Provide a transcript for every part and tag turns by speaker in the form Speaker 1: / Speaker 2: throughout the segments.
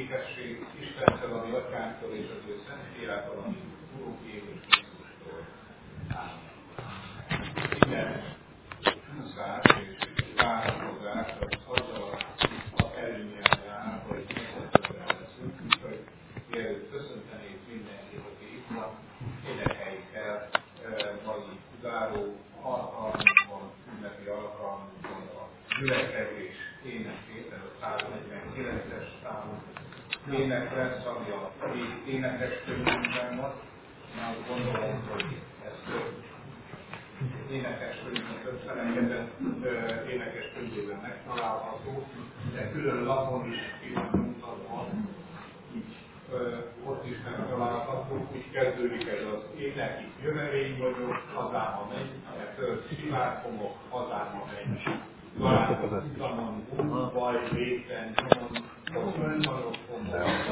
Speaker 1: békesség Istentől, ami Atyánktól és az ő Szentfiától, ami Urunk Jézus Krisztustól. Ámen. Minden húzás és várakozás az azzal az előnyel jár, hogy megköszönve leszünk, úgyhogy mielőtt köszöntenék mindenkit, aki itt van, énekeljük el mai záró alkalmunkon, ünnepi alkalmunkon a gyülekezés énekét, ez a 149-es számú ének lesz, ami a mi énekes könyvünkben van. Én azt gondolom, hogy ez több énekes könyvben, több felekezett énekes könyvében megtalálható, de külön lapon is ki van mutatva, így ott is megtalálható, úgy kezdődik ez az ének, itt jövevény vagyok, hazáma menj, föld sivárfogok, hazáma menj. Garázok utamon, gond, baj, véten, nyomon, az önmarokon,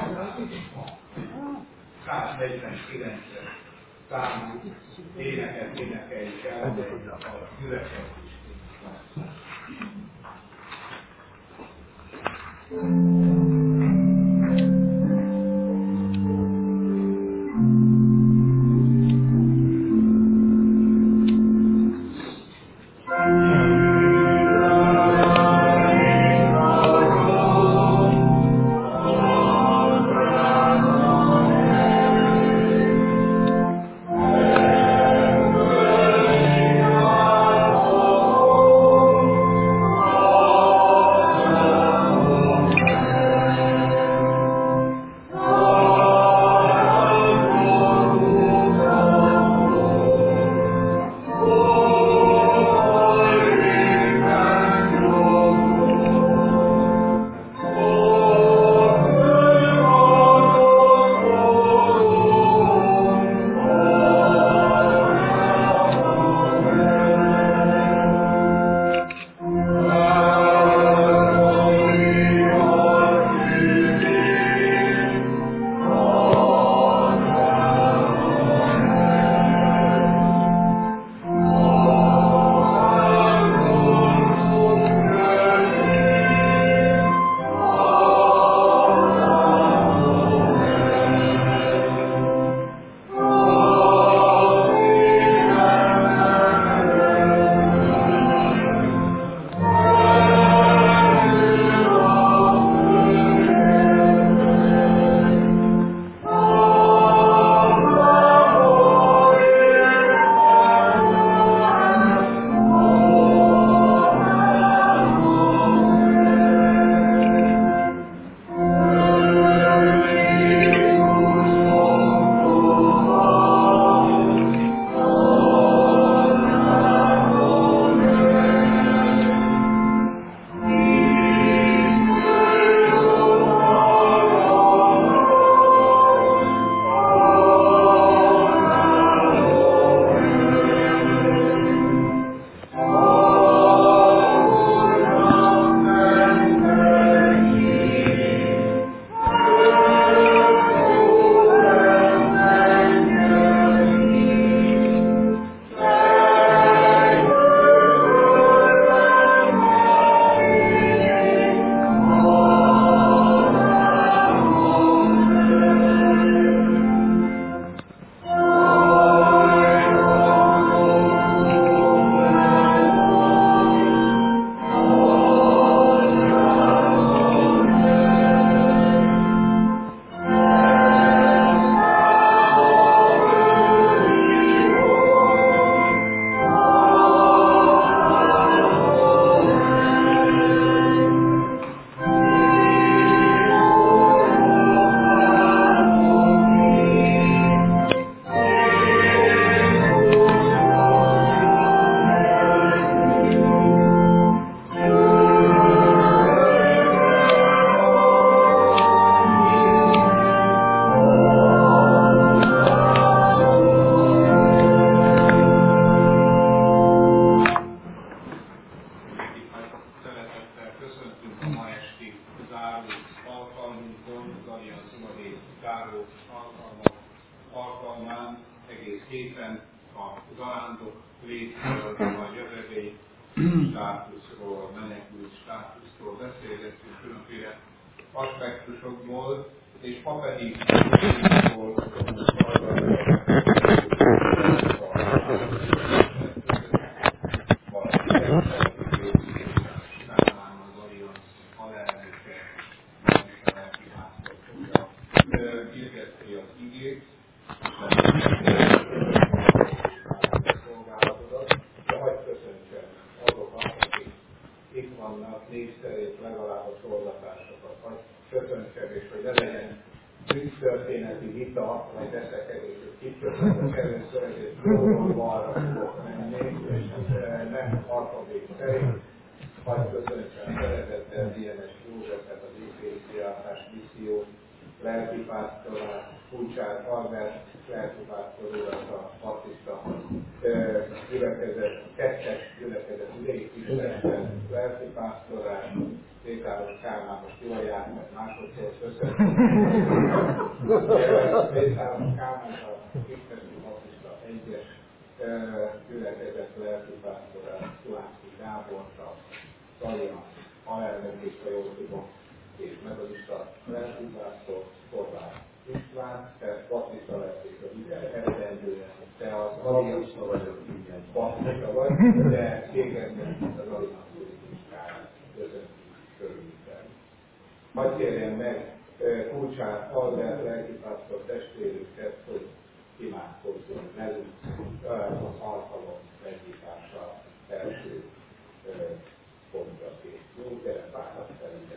Speaker 1: 149-es számú éneket énekeljük el, amely a gyülekezés. státuszról, menekült státuszról beszélgettünk, különféle aspektusokból, és ma pedig ból hirdetti az igét, szolgálatodat, de hagyd köszöntsem azokat, akik itt vannak, négy szerint legalább a sorlatásokat, hagyd köszöntsem, és hogy ne legyen történeti vita, vagy veszekedés, hogy kit köszöntök először, ezért jobbról balra fogok menni, és nem alfabét szerint, hagyd köszöntsem szeretettel Dienes Józsefet, az Épészkiáltás missziót, lelkipásztorát, Kulcsár Albert, lelkipásztor urat, a baptista gyülekezet, kettes gyülekezet idei Istenben, lelkipásztorát, Pétáros Kálmán, most jól járt, mert másodszor köszönöm. Pétáros Kálmán, a Istenben baptista egyes gyülekezet, lelkipásztorát, Szulánszki Gábort, a Szalian, alelnökét, a jól tudom, és metodista lelkipásztor, Horváth István, te baptista lették az eredendően, te az alianszor vagyok, baptista vagy, de tégednek az alianszor iskára közöntünk körülben. Hadd kérjem meg Kulcsár Albert lelkipásztor testvérünket, hogy imádkozzon velünk az alkalom megnyitása első pontjaként. Jó, gyere, fáradt fel ide.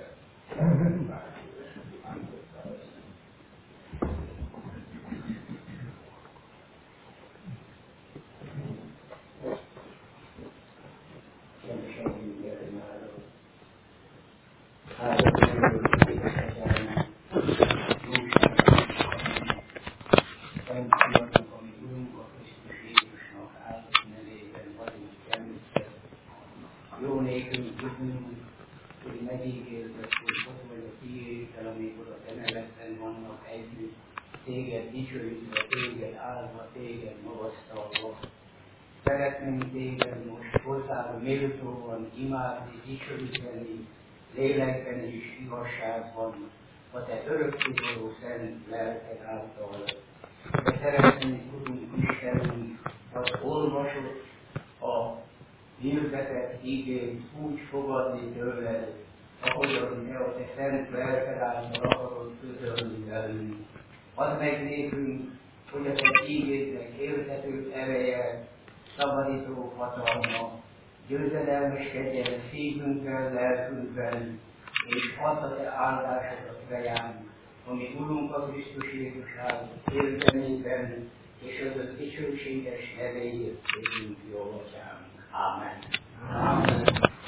Speaker 2: Jó nékünk tudunk, hogy megígérzett, hogy ott vagy a tiédtel, amikor a te nevedben vannak együtt, téged dicsőítve, téged áldva, téged magasztalva. Szeretnénk téged most hozzád méltóan imádni, dicsőíteni, lélekben és igazságban, a te örökkévaló szent lelked által. De szeretnénk tudunk Istenünk, az olvasott, a hirdetett igényt úgy fogadni tőled, ahogyan te a te szent lelked által akarod közölni velünk. Add meg nékünk, hogy a te igédnek éltető ereje, szabadító hatalma, győzedelmeskedjen szívünkkel, lelkünkben, és add a te áldásodat rejánk, ami Urunk a Krisztus Jézus értelmében, és az az dicsőséges nevéért kérünk, jó Atyánk. Amen. Amen.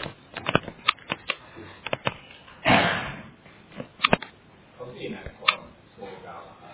Speaker 1: Az énekkar szolgálatát.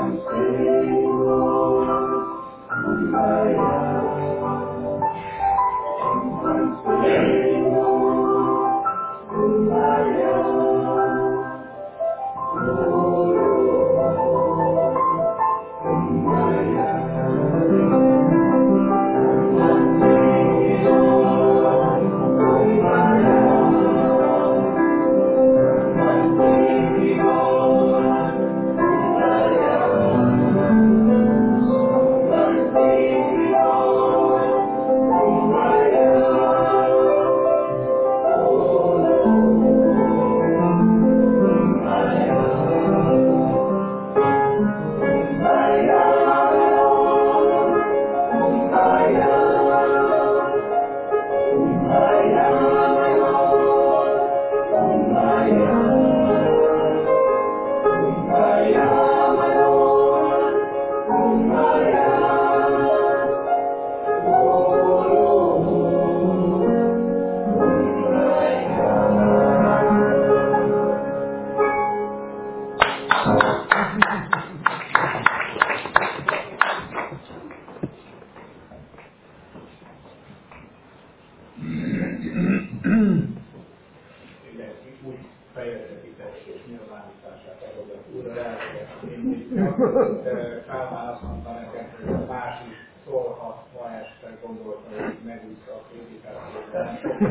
Speaker 1: Kálmán azt mondta nekem, hogy más is szólhat ma este, gondolta, hogy megúszta a prédikációban.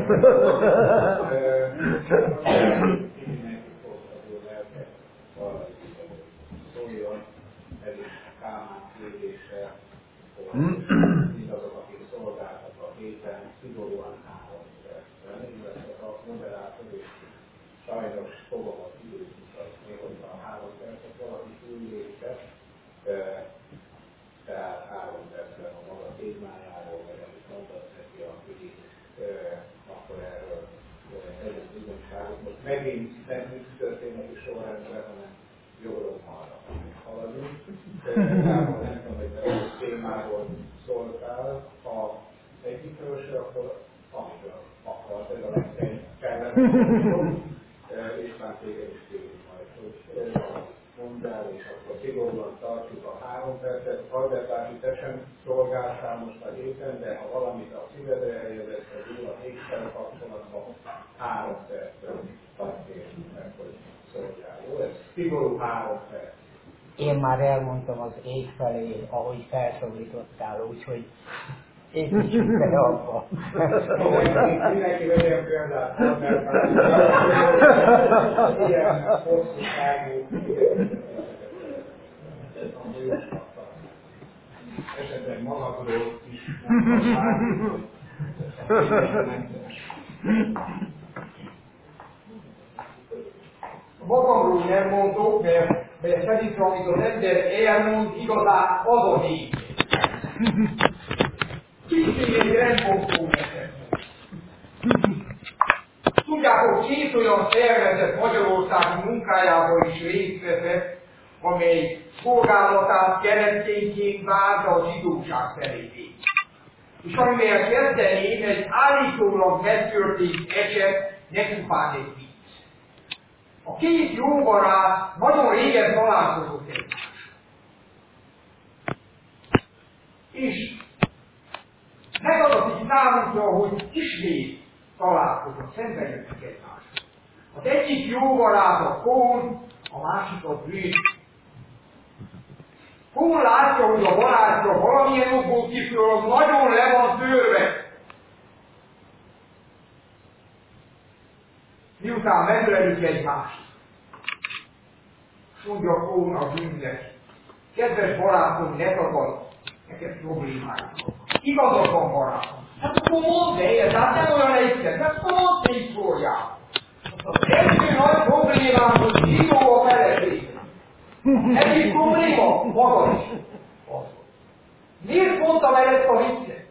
Speaker 1: Mindenki fogható lelket valami szóljon, ez is Kálmán kérdése, hogy mindazok, akik szolgáltak a héten, szigorúan 3 percben, illetve a moderátor és sajnos fogom az időt mutatni, hogy a 3 percet valaki túllépett, tehát 3 percben a maga témájáról, vagy amit mondott neki, akkor erről legyen bizonyságot. Most megint nem így történeti sorrendben, hanem jobbról balra haladunk. Tehát nem tudom, hogy a témáról szóltál, ha egyikről se, akkor amiről akart, ez a legkellemetlen. István téged is kérjük majd, hogy mondd el, és akkor szigorúan tartjuk a 3 percet. Hallgatási, te sem szolgáltál most a héten, de ha valamit a szívedre helyezett, az úr a hétszel kapcsolatban 3 percben azt kérjük meg, hogy szolgál. Jó, ez szigorú 3 perc.
Speaker 2: Én már elmondtam az ég felé, ahogy felszólítottál, úgyhogy építsünk be abba.
Speaker 1: Mindenki vegyen példát, mert ilyen hosszú tágú esetleg magadról is mondhatsz bármit,
Speaker 3: Magamról nem mondok, mert szerintem, amit az ember elmond, igazán az a lényeg. Kicsit egy rendbontó nekem. Tudjátok, 2 olyan szervezet Magyarországi munkájában is részt veszett, amely szolgálatát keresztényként várta a zsidóság felé. És amivel kezdeném, egy állítólag megtörtént eset, ne csupán egy vicc. A 2 jó barát nagyon régen találkozott egymást. És megadatik számunkra, hogy ismét találkozott, szembe jöttek egymást. Az egyik jó barát a Kohn, a másik a Brühl. Kohn látja, hogy a barátja valamilyen okból kifről nagyon le van törve. Miután megölelik egymást, és mondja Kohn a Brühlnek, kedves barátom, ne tagad, neked problémáid van. Igazad van, barátom. Hát akkor mondd el, hát nem olyan egyszerű, hát akkor mondd el így szólják. Az első nagy problémám, hogy zsidó a feleségem. Egyik probléma? Magad is. Miért mondtam el ezt a viccet?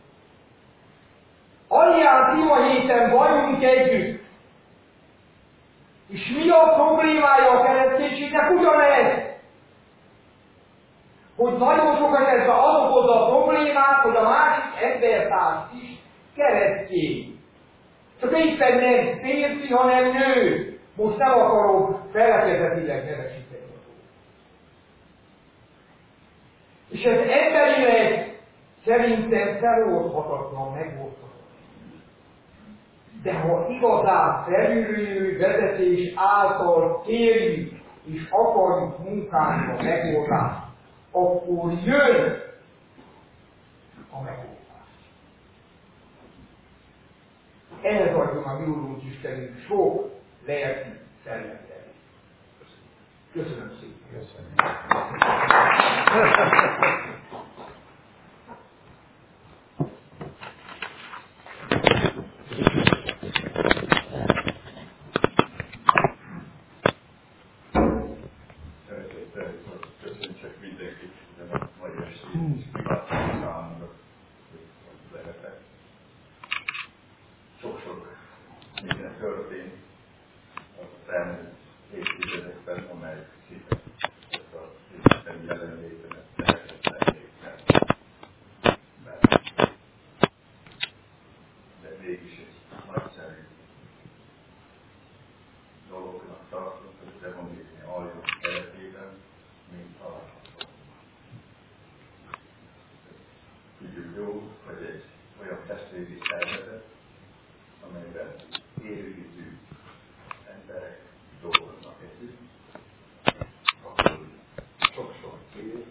Speaker 3: Alján ima héten vagyunk együtt. És mi a problémája a kereszténységnek? Ugyanez. Hogy nagyon sok esetben az okozza a problémát, hogy a másik embertárs is keresztény. Csak éppen nem férfi, hanem nő. Most nem akarom felekezetileg nevesíteni a szót. És ez emberileg szerintem feloldhatatlan, megoldhatatlan. De ha igazán felülő vezetés által kérjük és akarjuk munkánkra megoldást, akkor jön a megoldás. Ehhez adjon a mi Úrunk Istenünk sok lelki szellemre. Köszönöm szépen.
Speaker 1: Köszönjük mindenkit, a mai estét, és kívánok számunkra, hogy lehetek. Sok-sok minden történt az elmúlt évtizedekben, amely szinte ezt a Isten jelenlétemet lehetetlenné tenni. De mégis egy nagyszerű dolognak tartom, hogy az evangélium aljon keretében mint található. Tudjuk jó, hogy egy olyan testvéri szervezet, amelyben élővízű emberek dolgoznak együtt, akkor sok-sok év,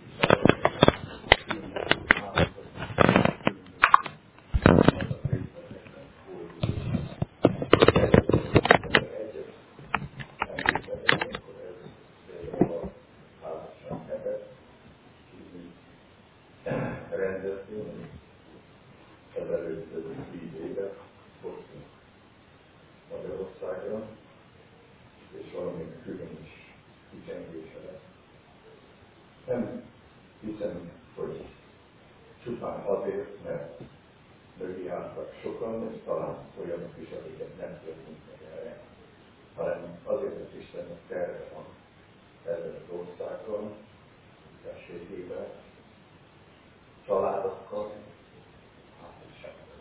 Speaker 1: rendezni, ezelőtt 10 évet hoztunk Magyarországra, és valami külön is kicsengése lesz. Nem hiszem, hogy csupán azért, mert mögé álltak sokan, és talán olyanok is, akiket nem történt meg erre, hanem azért, hogy Istennek terve van ezzel az országban, tességével, családokkal, házassággal.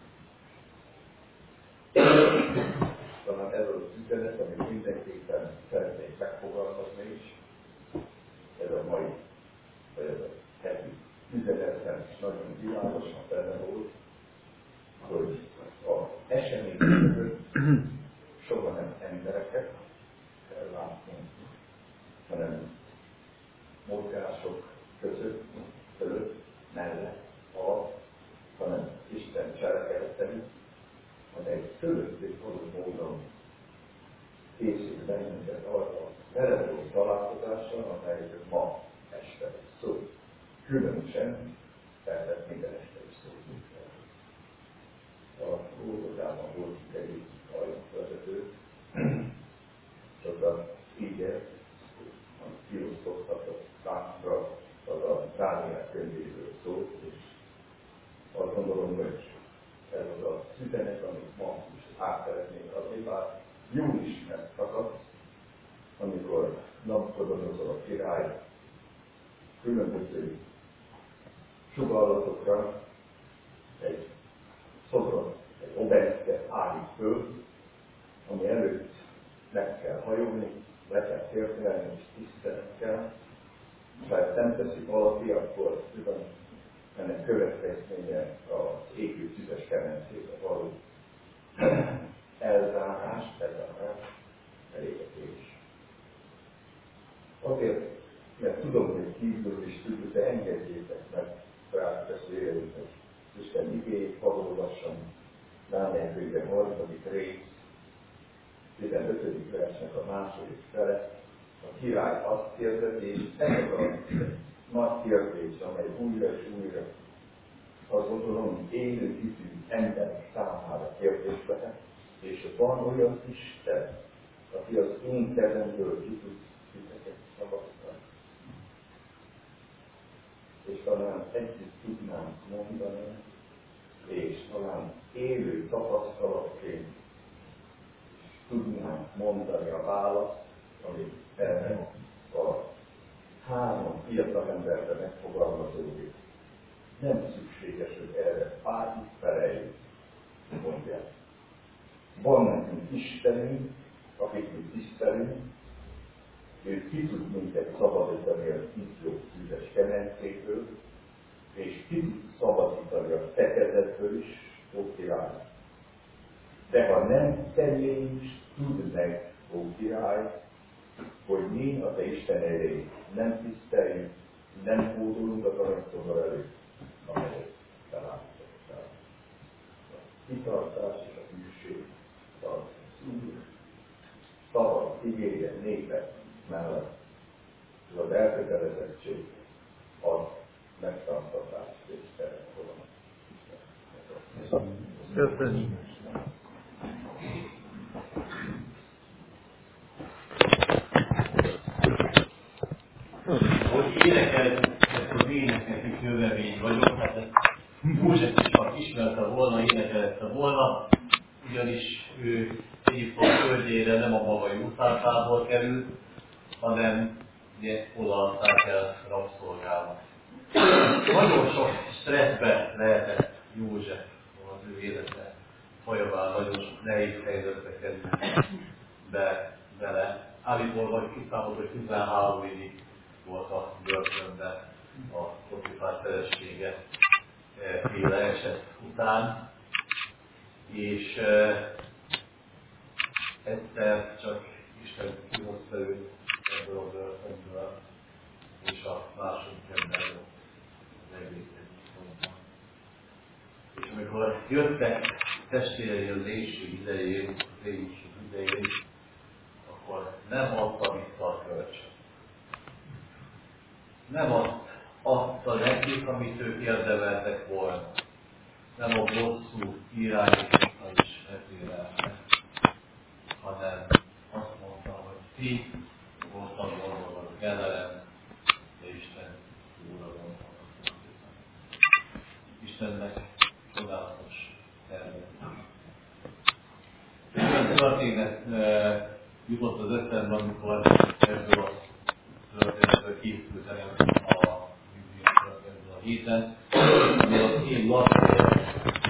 Speaker 1: Talán ez az üzenet, amit mindenképpen szeretnék megfogalmazni is, ez a mai, vagy ez a heti üzenetben is nagyon világosan benne volt, hogy az események között soha nem embereket kell látni, hanem mozgások között, mellett, hanem Isten cselekedetei, amely fölöttük való módon készít bennünket arra a vezető találkozásra, amelyről ma este szó. Különösen, tehát minden este is szó. A Golgotában volt egyik vezető, és az a ígér, amit kiosztottak számunkra, az a Dániel könyvéről szólt, és azt gondolom, hogy ez az a üzenet, amit ma is át szeretnénk adni, bár jól ismert szakasz, amikor Nabukodonozor a király különböző sugallatokra egy szobrot, egy obeliszket állít föl, ami előtt meg kell hajolni, le kell térdelni és tisztelni kell. Ha ezt nem teszik valaki, akkor tudom, ennek következménye az égő tüzes kemencébe való elzárás, elégetés. Azért, mert tudom, hogy kívül is tudjuk, de engedjétek meg rá beszélni, hogy Isten igéjét valólassan Dániel könyve 3. rész, 15. versnek a második fele, a király azt kérdezi, és ez az a nagy kérdés, amely újra és újra azt gondolom, hogy élő hitű emberek számára kérdés lehet, és van olyan Isten, aki az én kezemből ki tud titeket szabadítani. És talán együtt tudnánk mondani, és talán élő tapasztalatként tudnánk mondani a választ, amit erre a 3 fiatal emberre megfogalmazódik. Nem szükséges, hogy erre bármit feleljük, mondják. Van nekünk Istenünk, akit mi tisztelünk, ő ki tud minket szabadítani az ifjú tüzes kemencéből,
Speaker 4: és kiszabadítani a te kezedből is, ó király. De ha nem tennénk is, tudd meg, ó király, hogy mi a te Isten elé nem tiszteljük, nem hódolunk az aranyszobor előtt, amelyet te látottál. A kitartás és a hűség, az Úr szabad ígérjen népek mellett, és az elkötelezettség az megtartatás és szeretholom.
Speaker 5: Köszönjük.
Speaker 6: Hogy énekelt ezt az éneket, hogy növemény vagyok, hát ezt Mózes is ha ismerte volna, énekelte volna, ugyanis ő Egyiptom földjére nem a maga jószágából került, hanem ugye odaadták el rabszolgába. Nagyon sok stresszbe lehetett József az ő élete folyamán, nagyon sok nehéz helyzetbe került bele. Állítólag kiszámolt, hogy 13 évig volt a börtönben a Potifár felesége féle eset után, és egyszer csak Isten kihozta őt ebből a börtönből, és a második ember az egészet mondta. És amikor jöttek testvérei az éjség idején, akkor nem adta vissza a kölcsön. Nem azt adta nekik, amit ők érdemeltek volna. Nem a bosszú irányításra is vezérelte, hanem azt mondta, hogy ti voltam valóban a kegyelem, de Isten úrra gondoltak. Istennek csodálatos terve. Olyan történet jutott az eszembe, amikor ebből a történetből készültem a Bibliától a héten, ami az én lakója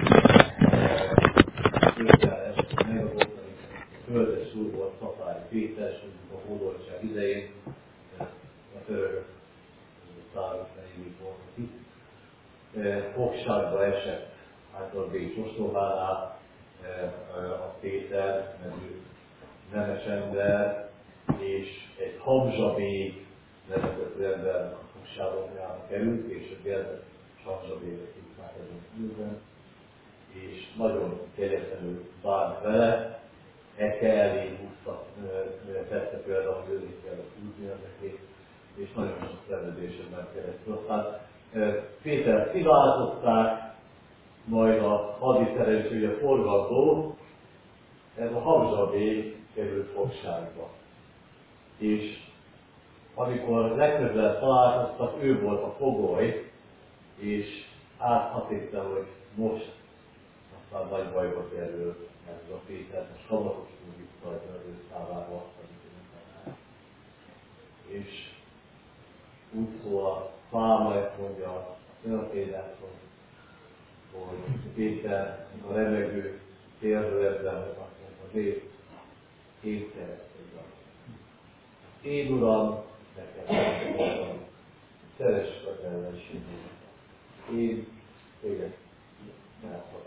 Speaker 6: megadott, földes úr volt Szapári Péter, a hódoltság idején, a török szárok nejéig voltak itt. Fogságba esett által Bécs ostobánál a Péter nevű nemes ember, és egy Hamzsabég nevezett ember a fogságba került, és a gyermek Hamzsabéget hívták ezen kívülben, és nagyon kegyetlenül bánt vele, elé húzta, tette például, hogy őzni kellett húzni ezekét, és nagyon sok szenvedésen keresztül. Aztán Pétert kiváltották, majd a hadiszerelés, a forgató, ez a Hamzsabég került fogságba. És amikor legközelebb találkoztak, ő volt a fogoly, és azt hitte, hogy most aztán nagy bajba kerül ez a Péter, most kamatos úr visszajtja az ő számára azt, amit és úgy szól a Pálma, ezt mondja a történet, hogy Péter a remegő térdőebben, hogy azt mondta, Dév, én szeretlek. Én Uram, nekem mondom, szeressd az ellenségemet. Én téged elfogadom.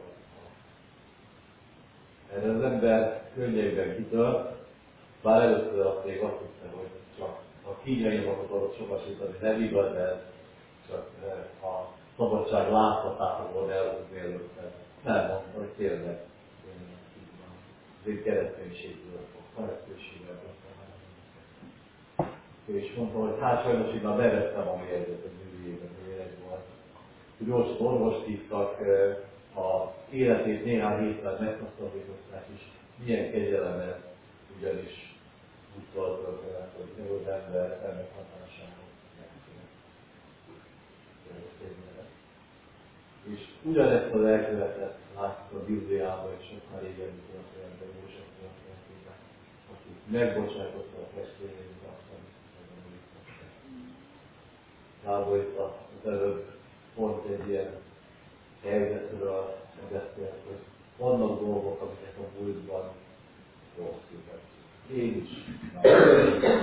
Speaker 6: Erre az ember könnyeiben kitört, bár először azt még azt hiszem, hogy csak a kínjaimat akarok sokasítani, nem igaz, de csak a szabadság láthatása volt elhúzni előtte. Nem mondta, hogy tényleg az én kereszténységből fog, kereszténységből fog. És mondta, hogy hát sajnos én már bevettem a mérget a művében, méreg volt. Gyors orvost hívtak, a életét néhány héttel meghosszabbították is. Milyen kegyelem ez, ugyanis úgy tartott, hogy az ember ennek hatásához megszűnt. És ugyanezt az elkövetett láttuk a Bibliában, és sokkal régebbi történetben, József történetében, aki megbocsájtotta a testvéreit, aztán Gábor itt az előbb pont egy ilyen helyzetről beszélt, hogy vannak dolgok, amiket a múltban rossz ügyek. Én is.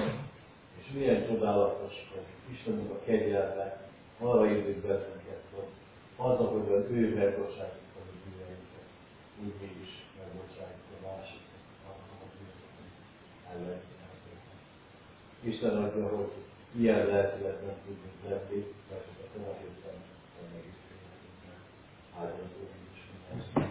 Speaker 6: És milyen csodálatos, hogy Istenünk a kegyelme arra indít bennünket, hogy azzal, hogy az ő megbocsájtjuk a bűneinket, úgy mi is megbocsájtjuk a másiknak, a bűnöket ellentétben. Isten adja, hogy ilyen lelkiletben tudjunk lenni, mert a követőben meg is félhetünk. Áldozó is minden.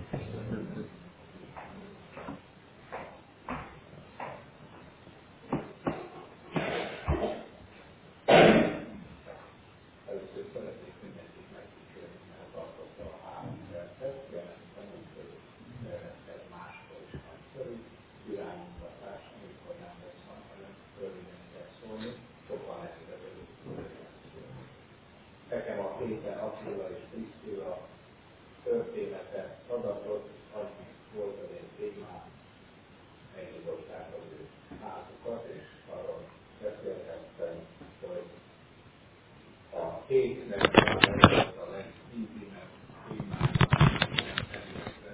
Speaker 1: Először szeretnék mindenkit megkísérni, mert tartotta a 3 percet, jelentem úgy, hogy ez máskor is nagyszerű, iránymutatás, amikor nem lesz van, hanem röviden kell szólni, sokkal nehezebb szólni. Nekem a Péter, Attila és Krisztila története adatot, annyi volt az én témám, megnyitották az ő házukat, és arról beszélhettem, hogy a 7 megtalálás a legintimebb témának területre.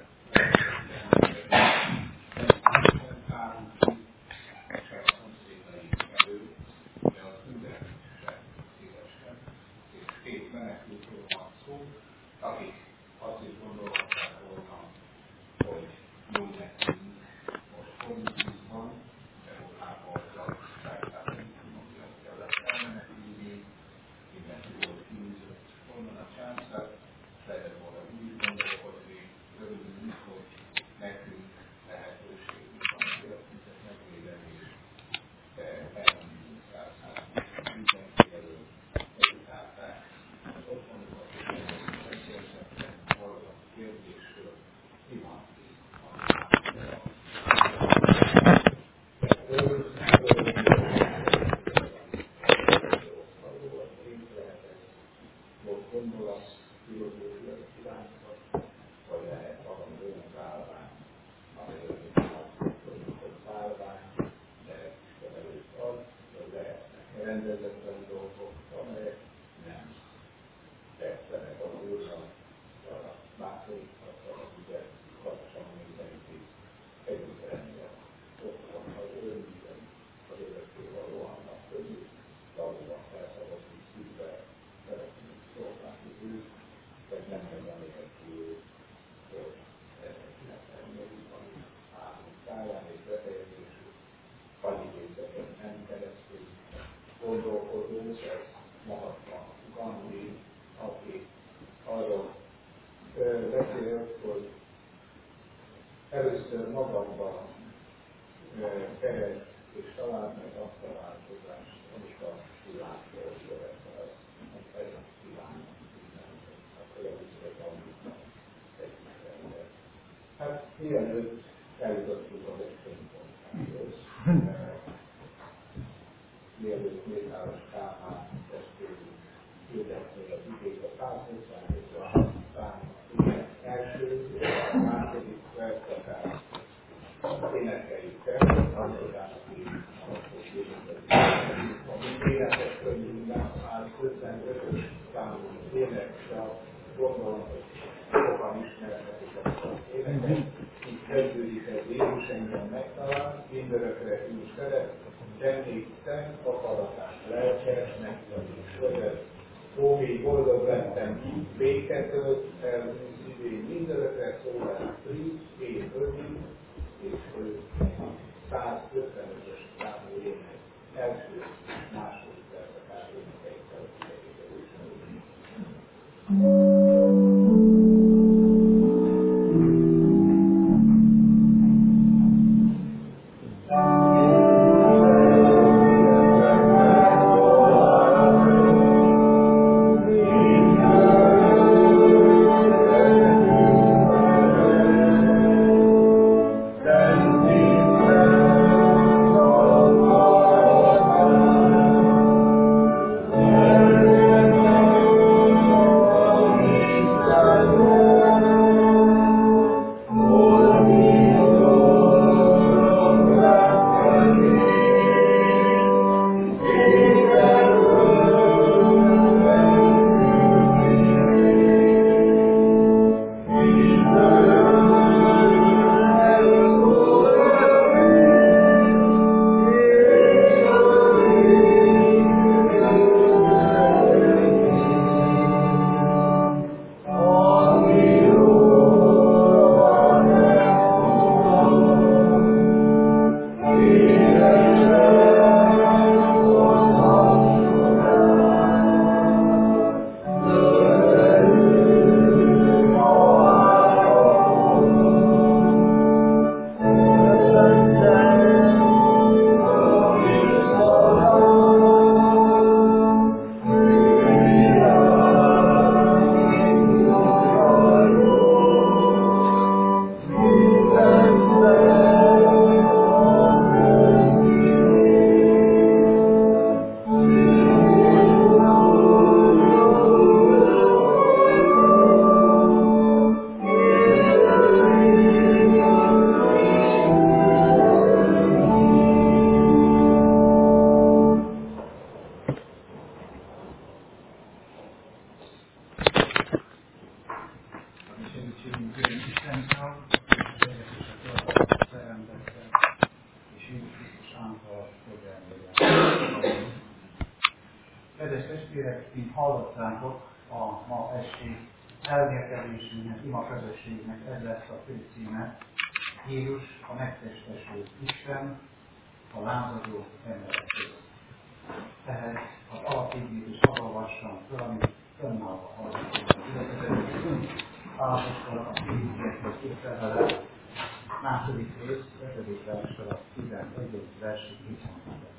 Speaker 1: Se a szomszédaink előtt, de az ügyek se szívesen. És 2 menekültről van szó, akik azt is gondolhatták volna, hogy jó nekünk most Korinthusban, Európában Zajtságtárban kellett elmenekülni, mindenki volt kiűzött onnan a császár, lehetett volna úgy gondolkodni, örülünk, hogy nekünk lehetőségünk van az életünket megvédeni, és elmondjuk mindenki előtt, megutálták az otthonukat, és beszéltek arról a kérdésről, mi van most gondolat, filozófiai irányzat, vagy lehet valami olyan állvány, amelyről hogy állvány, de Isten előtt az, hogy lehetnek rendezetlen dolgok, amelyek nem tetszenek az Úrnak, a másiknak, ugye kapcsolatban mindenki együtt rendben. Ott van az önműben, az örökké való annak közül, valóban felszabadult szívvel szeretnénk szolgálni őt, vagy nem megemlékezni őt, hogy ezeknek elmegyünk, ami állunk táján és befejezésük, annyi részeken nem keresztül gondolkodó, ez magadban Gandhi, aki arról beszélt, hogy először magamban keresd és találd meg azt a változást, amit a világból jövet el, ez a világ minden, akkor először tanultam egy mindenre. Hát mielőtt eljutottuk az egységpontjához, mielőtt Mészáros Kálmán testvéri hirdetni az igét a 187 számot első, a második verszakát énekeljük el, azután aki a mi énekes könyvünkben már 55-ös számú énekkel gondolom, hogy sokan ismerhetik ezt az éneket. Így kezdődik ez Jézus engem megtalál, mindörökre úgy szeret, semmi szent akaratás lelke, megtanít szövet. Ó, még boldog lettem, béketől, el szívén mindörökre szólás friss, én öli, és ő 155-ös számú ének első, második verszakát énekeikkel
Speaker 2: mint hallottátok, a ma esti elmélkedésünknek, ima közösségnek ez lesz a fő címe. Jézus, a megtestesült Isten, a lázadó emberek között. Ehhez az alapigét is olvassam föl, amit fönnállva hallgatunk az ületezetünk. Állapostolat a félítéshez képzelve második rész, 5. versről a 11. versig kiszonálva.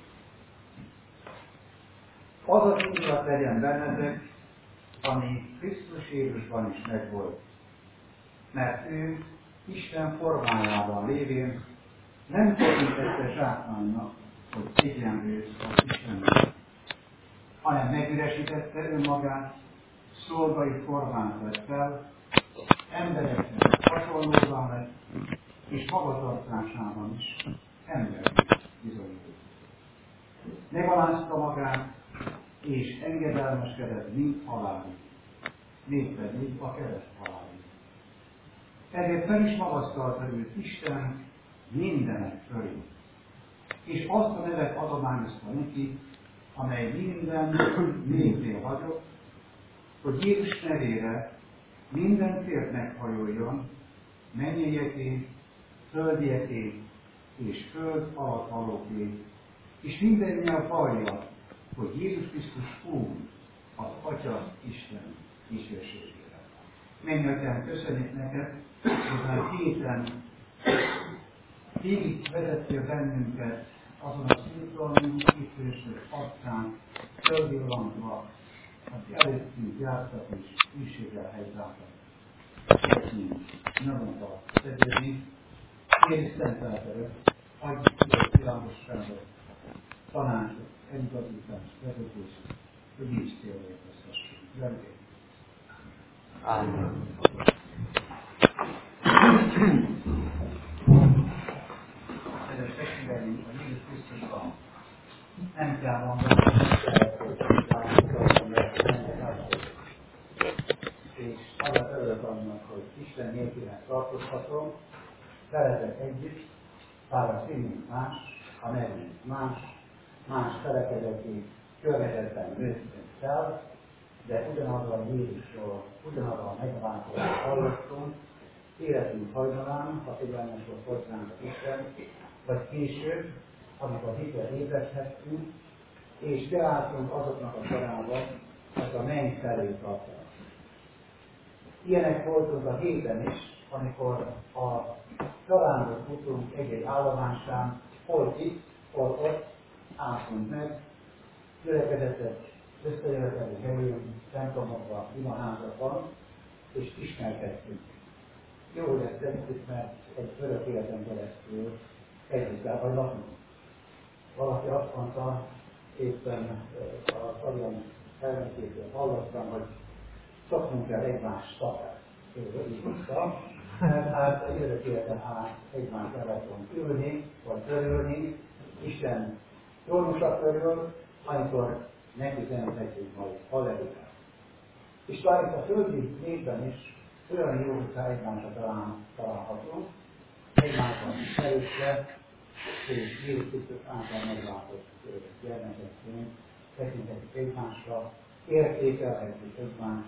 Speaker 2: Az az indulat legyen bennetek, ami Krisztus Jézusban is megvolt. Mert ő Isten formájában lévén nem tekintette zsákmánynak, hogy egyenlő az Istennek, hanem megüresítette önmagát, szolgai formát vett fel, embereknek hasonlóan lett, és magatartásában is embernek bizonyított. Megalázta magát, és engedelmeskedett mind halálig, mégpedig a kereszt halálig. Ezért fel is magasztalta őt Isten mindenek fölé, és azt a nevet adományozta neki, amely minden névnél hagyott, hogy Jézus nevére minden tért meghajoljon, mennyieké, földieké és föld alatt valóké, és minden nyelv vallja, hogy Jézus Krisztus Úr, az Atya Isten dicsőségére. Mennyegyen köszönjük neked, hogy már héten végig vezettél bennünket azon a szépen kitősök arcán, fölvillantva, az előttünk jártak és hűséggel helyzáltak. Köszönjük, nem a szedőni, kérj szenteltelő, adj tudod világosságot, tanácsot, eligazítást, vezetést, hogy így célérkezhessünk. Vendég. Ámen. Kedves testvéreim, a Jézus Krisztusban nem kell mondani, és arra örülök annak, hogy Isten nélkület tartozhatom, veletek együtt, bár a színünk más, a nevünk más felekezeti környezetben nőttünk fel, de ugyanazon a Jézusról, ugyanazon a megváltóról hallottunk, életünk hajnalán, ha figyelmes volt hozzánk az Isten, vagy később, amikor hitre ébredhettünk, és beálltunk azoknak a sorába, akik a menny felé tartanak. Ilyenek voltunk a héten is, amikor a családot futunk egy-egy állomásán, hol itt, hol ott, álltunk meg, gyülekezetek összejöveteli helyén, templomokban, imaházakban, és ismerkedtünk. Jó, hogy ezt tettük, mert egy örök életen keresztül együtt kell vagy laknunk. Valaki azt mondta, éppen a szalian elmentétől hallottam, hogy szoknunk kell egymás szakát. Én így mondtam, mert hát a örök életen át egymás elektron ülni, vagy törölni, Isten trónusa körül, amikor megüzenhetjük majd halleluját. És bár itt a földi népben is olyan jó, hogyha egymásra találhatunk, egymásban ismerősre, és Jézus Krisztus által megváltott gyermekekként tekinthetjük egymásra, értékelhetjük egymást,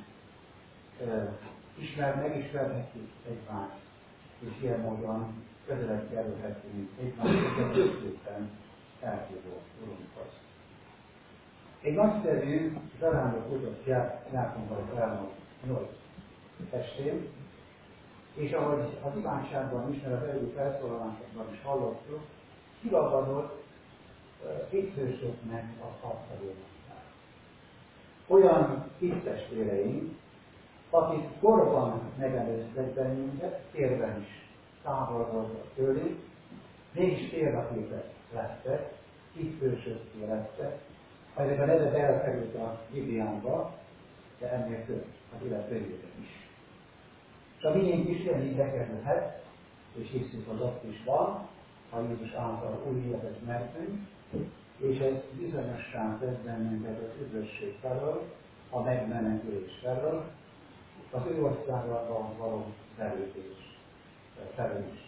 Speaker 2: megismerhetjük egymást, és ilyen módon közelebb kerülhetünk egymáshoz, szépen elhívó Urunkhoz. Egy nagyszerű zarándokutat jártunk az elmúlt 8 estén, és ahogy az imádságban is, mert az előbbi felszólalásokban is hallottuk, kiragadott hitvősöknek az arcadékosság. Olyan hittestvéreink, akik korban megelőztek bennünket, térben is távol voltak tőlünk, mégis példaképek lettek, hitvősökké lettek, ezek a neve elkerült a Bibliába, de ennél több az életkönyvében is. És a miénk is ilyen bekerülhet, és hiszünk, hogy ott is van, ha Jézus által új életet mertünk, és ez bizonyossá tesz bennünket az üdvösség felől, a megmenekülés felől, az ő országában való belépés felől is.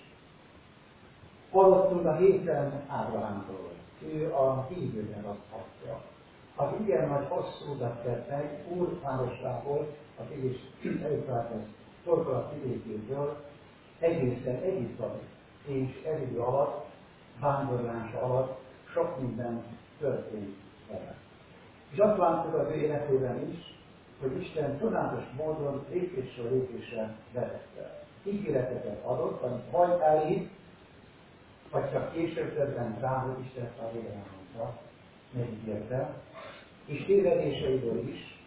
Speaker 2: Hallottunk a héten Ábrahámról. Ő a hívőnek az atya. az igen nagy hosszú utat tett meg Úrvárostából, a Tigris Eufrátesz torkolat vidékétől egészen Egyiptomig, és ez idő alatt, vándorlása alatt sok minden történt vele. És azt láttuk az ő életében is, hogy Isten csodálatos módon lépésről lépésre vezette. Ígéreteket adott, amit vagy elhitt, vagy csak később többen rá, hogy Isten a végre mondta, megígérte, és tévedéseiből is,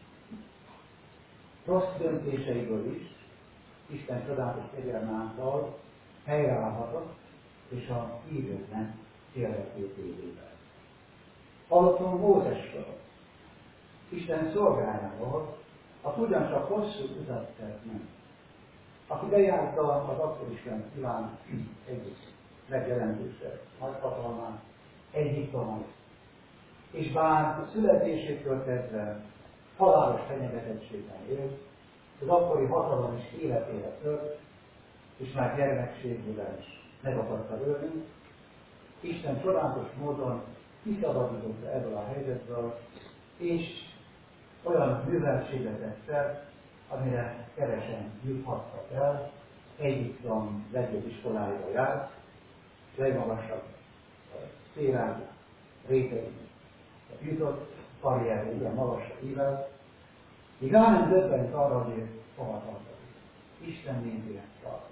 Speaker 2: rossz döntéseiből is, Isten csodálatos kegyelme által helyreállhatott, és a hívőknek félretétévével. Hallottunk Mózesről, Isten szolgájáról, aki ugyancsak hosszú utat tett meg, aki bejárta az akkor Isten kíván egyik megjelentősebb nagyhatalmát, Egyiptomot, és bár születésétől kezdve halálos fenyegetettségben élt, az akkori hatalom is életére tört, és már gyermekségében is meg akarta ölni, Isten csodálatos módon kiszabadította ebből a helyzetből, és olyan műveltséget tett fel, amire kevesen juthattak el. Egyiptom legjobb iskolájára járt, legmagasabb szférán, rétegig jutott, karrierje ilyen magasra ível, míg nem döbbent arra, hogy hova tartozik. Isten nézően tartozik.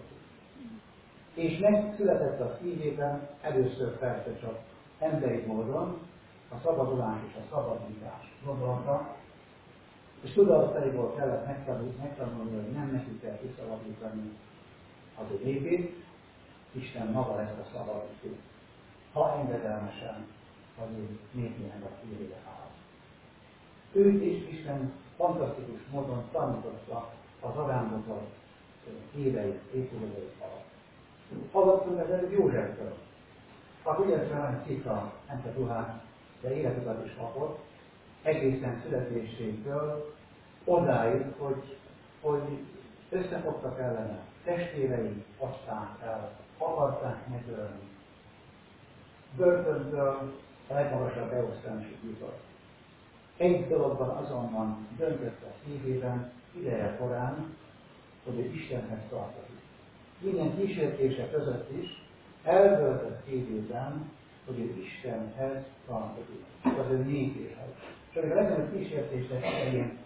Speaker 2: És megszületett a szívében először persze csak emberi módon a szabadulás és a szabadítás gondolata, és tudataiból kellett megtanulni, hogy nem neki kell kiszabadítani az ő népét, Isten maga lesz a szabadító, ha engedelmesen az ő népének a szívére áll. Őt is Isten fantasztikus módon tanította az arándokat éveit, évtizedeit alatt. Hallottunk ezelőtt Józsefről, aki ugyanazon cifra, nem csak ruhát, de életutat is kapott, egészen születésétől odáig, hogy összefogtak ellene, testvérei adták el, akarták megölni. Börtöntől a legmagasabb beosztásig jutott. Egy dologban azonban döntött a szívében, ideje korán, hogy ő Istenhez tartozik. Minden kísértése között is eldöntött szívében, hogy ő Istenhez tartozik, az ő népéhez. És amikor ezen a kísértések elején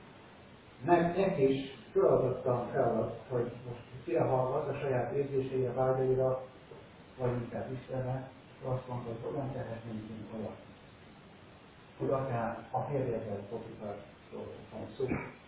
Speaker 2: neki is feladottam feladat, hogy most kire hallgat a saját érzéseire, vágyaira, vagy inkább Istenre, azt mondta, hogy olyan tehetnénk, mint olyan. Hogy akár a férjekkel Potifarról van szó.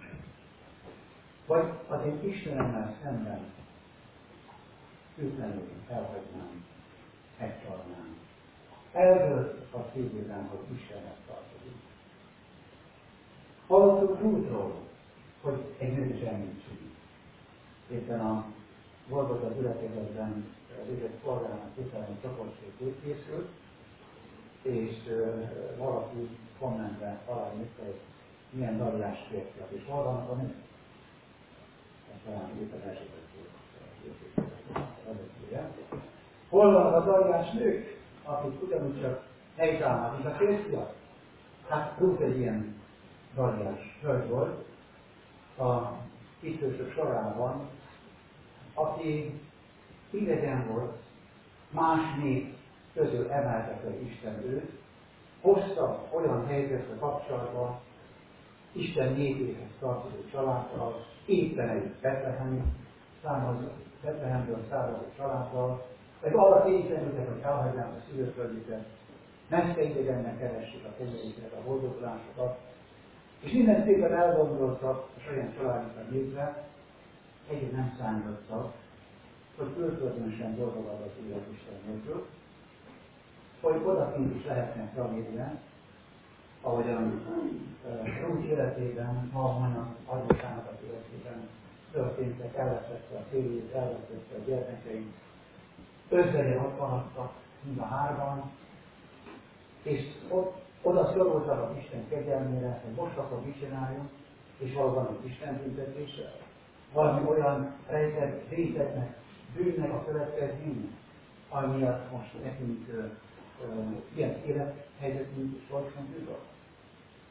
Speaker 2: Vagy az én Istenemmel szemben őtlenül elhagynám, megcsalnám. Eldőlt a szívében, hogy Istenhez tartozik. Hallottuk Rútról, hogy egy nőt is említsünk. Éppen a Golgota gyülekezetben végett szolgálatnak köszönöm csoportség készült, és valaki kommentben találjuk, hogy milyen Dariás férfiak, és hol vannak a nők? Talán éppen hol vannak a Dariás nők, akik ugyanúgy csak helytállnak, mint a férfiak? Hát Rút egy ilyen Dariás hölgy volt a hitősök sorában, aki idegen volt, más nép közül emelte fel Isten őt, hozta olyan helyzetre kapcsolatban Isten népéhez tartozó családdal, éppen egy Betlehemből származó családdal, hogy arra kényszerültek, hogy elhagynák a szülőföldjüket, messze idegennek keressék a kenyerüket, a boldogulásokat, és minden szépen elgondoltak a saját családjukra nézve, egyre nem számítottak, hogy külföldön sem boldogabb az élet Isten nélkül, hogy odakint is lehetnek tanítani, ahogyan Rút életében, Naamán anyukának az életében történtek, elvesztette a férjét, elvesztette a gyermekeit, özvegyen ott maradtak mind a hárman, és oda szorultak az Isten kegyelmére, hogy most akkor mit csináljunk, és valóban az Isten büntetése, valami olyan rejtett rétegnek, bűnnek a következménye, ami miatt most nekünk ilyen élethelyzetünk is sorsunk jutott.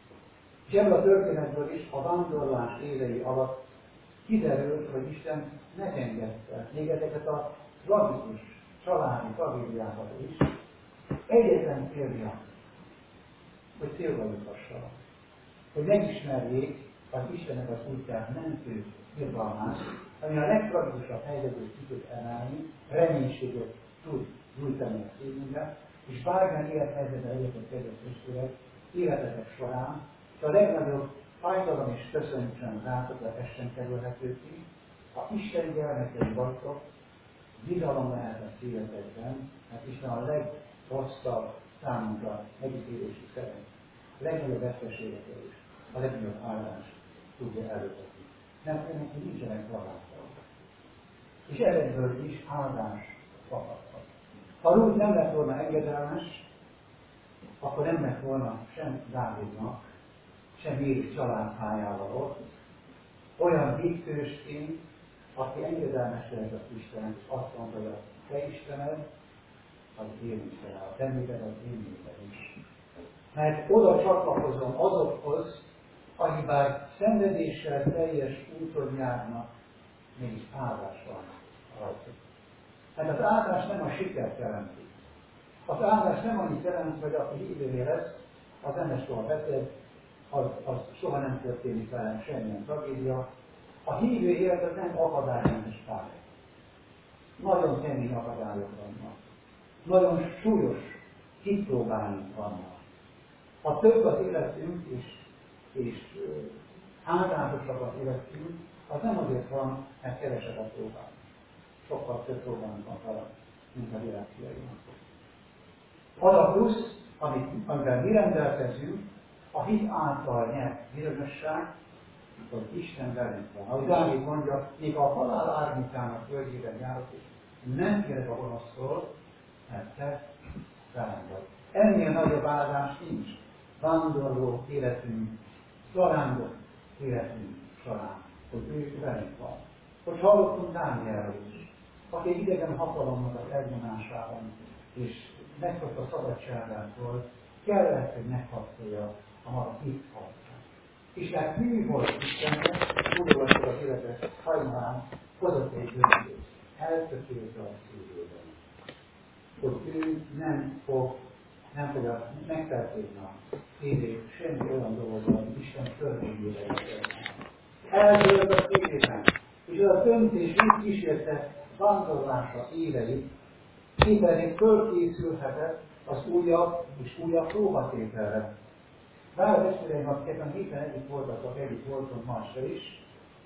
Speaker 2: És ebből a történetből is a vándorlás évei alatt kiderült, hogy Isten megengedte még ezeket a tragikus családi tragédiákat is, egyetlen célja, hogy célba juthassanak, hogy megismerjék az Istennek az útját, mentő irgalmát, ami a legtragikusabb helyzetből ki tud emelni, reménységet tud nyújtani a szívünkbe, és bármilyen élethelyzetben egyetek kedves testvérek, életetek során, és a legnagyobb fájdalom és köszöntsön rátokra essen kerülhető ki, ha Isten gyermekei vagytok, bizalom lehet a szívetekben, mert Isten a legrosszabb számunkra megítélésük szerint, a legnagyobb veszteségekkel is, a legnagyobb állást tudja előtetni. Mert neki nincsenek valátok. És ezekből is áldás fakadhat. Ha Rút nem lett volna engedelmes, akkor nem lett volna sem Dávidnak, sem Jézus családhájával ott, olyan hittősként, aki engedelmeskedett az Istenet, és azt mondta, hogy a te Istened, az én Istenem, a te néped, az én néped is. Mert oda csatlakozom azokhoz, akik bár szenvedéssel teljes úton járnak, mégis áldás van rajtuk. Mert az áldás nem a sikert jelenti. Az áldás nem annyit jelent, hogy aki hívővé lesz, az nem soha beteg, az soha nem történik velem semmilyen tragédia. A hívő élet az nem akadálymentes pálya. Nagyon kemény akadályok vannak. Nagyon súlyos hitpróbáink vannak. Ha több az életünk, és áldásosabb az életünk, az nem azért van, mert kevesebb a próbálunk. Sokkal több próbálunk van vele, mint a világfiainak. Az a plusz, amivel mi rendelkezünk, a hit által nyert bizonyosság, hogy Isten velünk van. Ahogy Dávid mondja, még a halál árnyékának földjében járok, és nem félek a gonosztól, mert te velem vagy. Ennél nagyobb áldás nincs. Vándorló életünk, zarándok életünk során, hogy ő velünk van. Hogy hallottunk Dánielről is, aki egy idegen hatalomnak az elnyomásában, és megkapta a szabadságától, kellett, hogy megharcolja a maga hit harcát. És mert hű volt Istennek, úgy olvasod az életet, hajnalán hozott egy döntést, eltökélte a szívében, hogy ő nem fogja megfertőzni a szívét semmi olyan dologban, amit Isten törvényére értelme. Eldőlt a szívében, és ez a döntés úgy kísérte vándorlásra éveit, így fölkészülhetett az újabb és újabb próbatételre. Bár a testvéreim, akiket héten együtt voltatok, együtt voltunk másra is,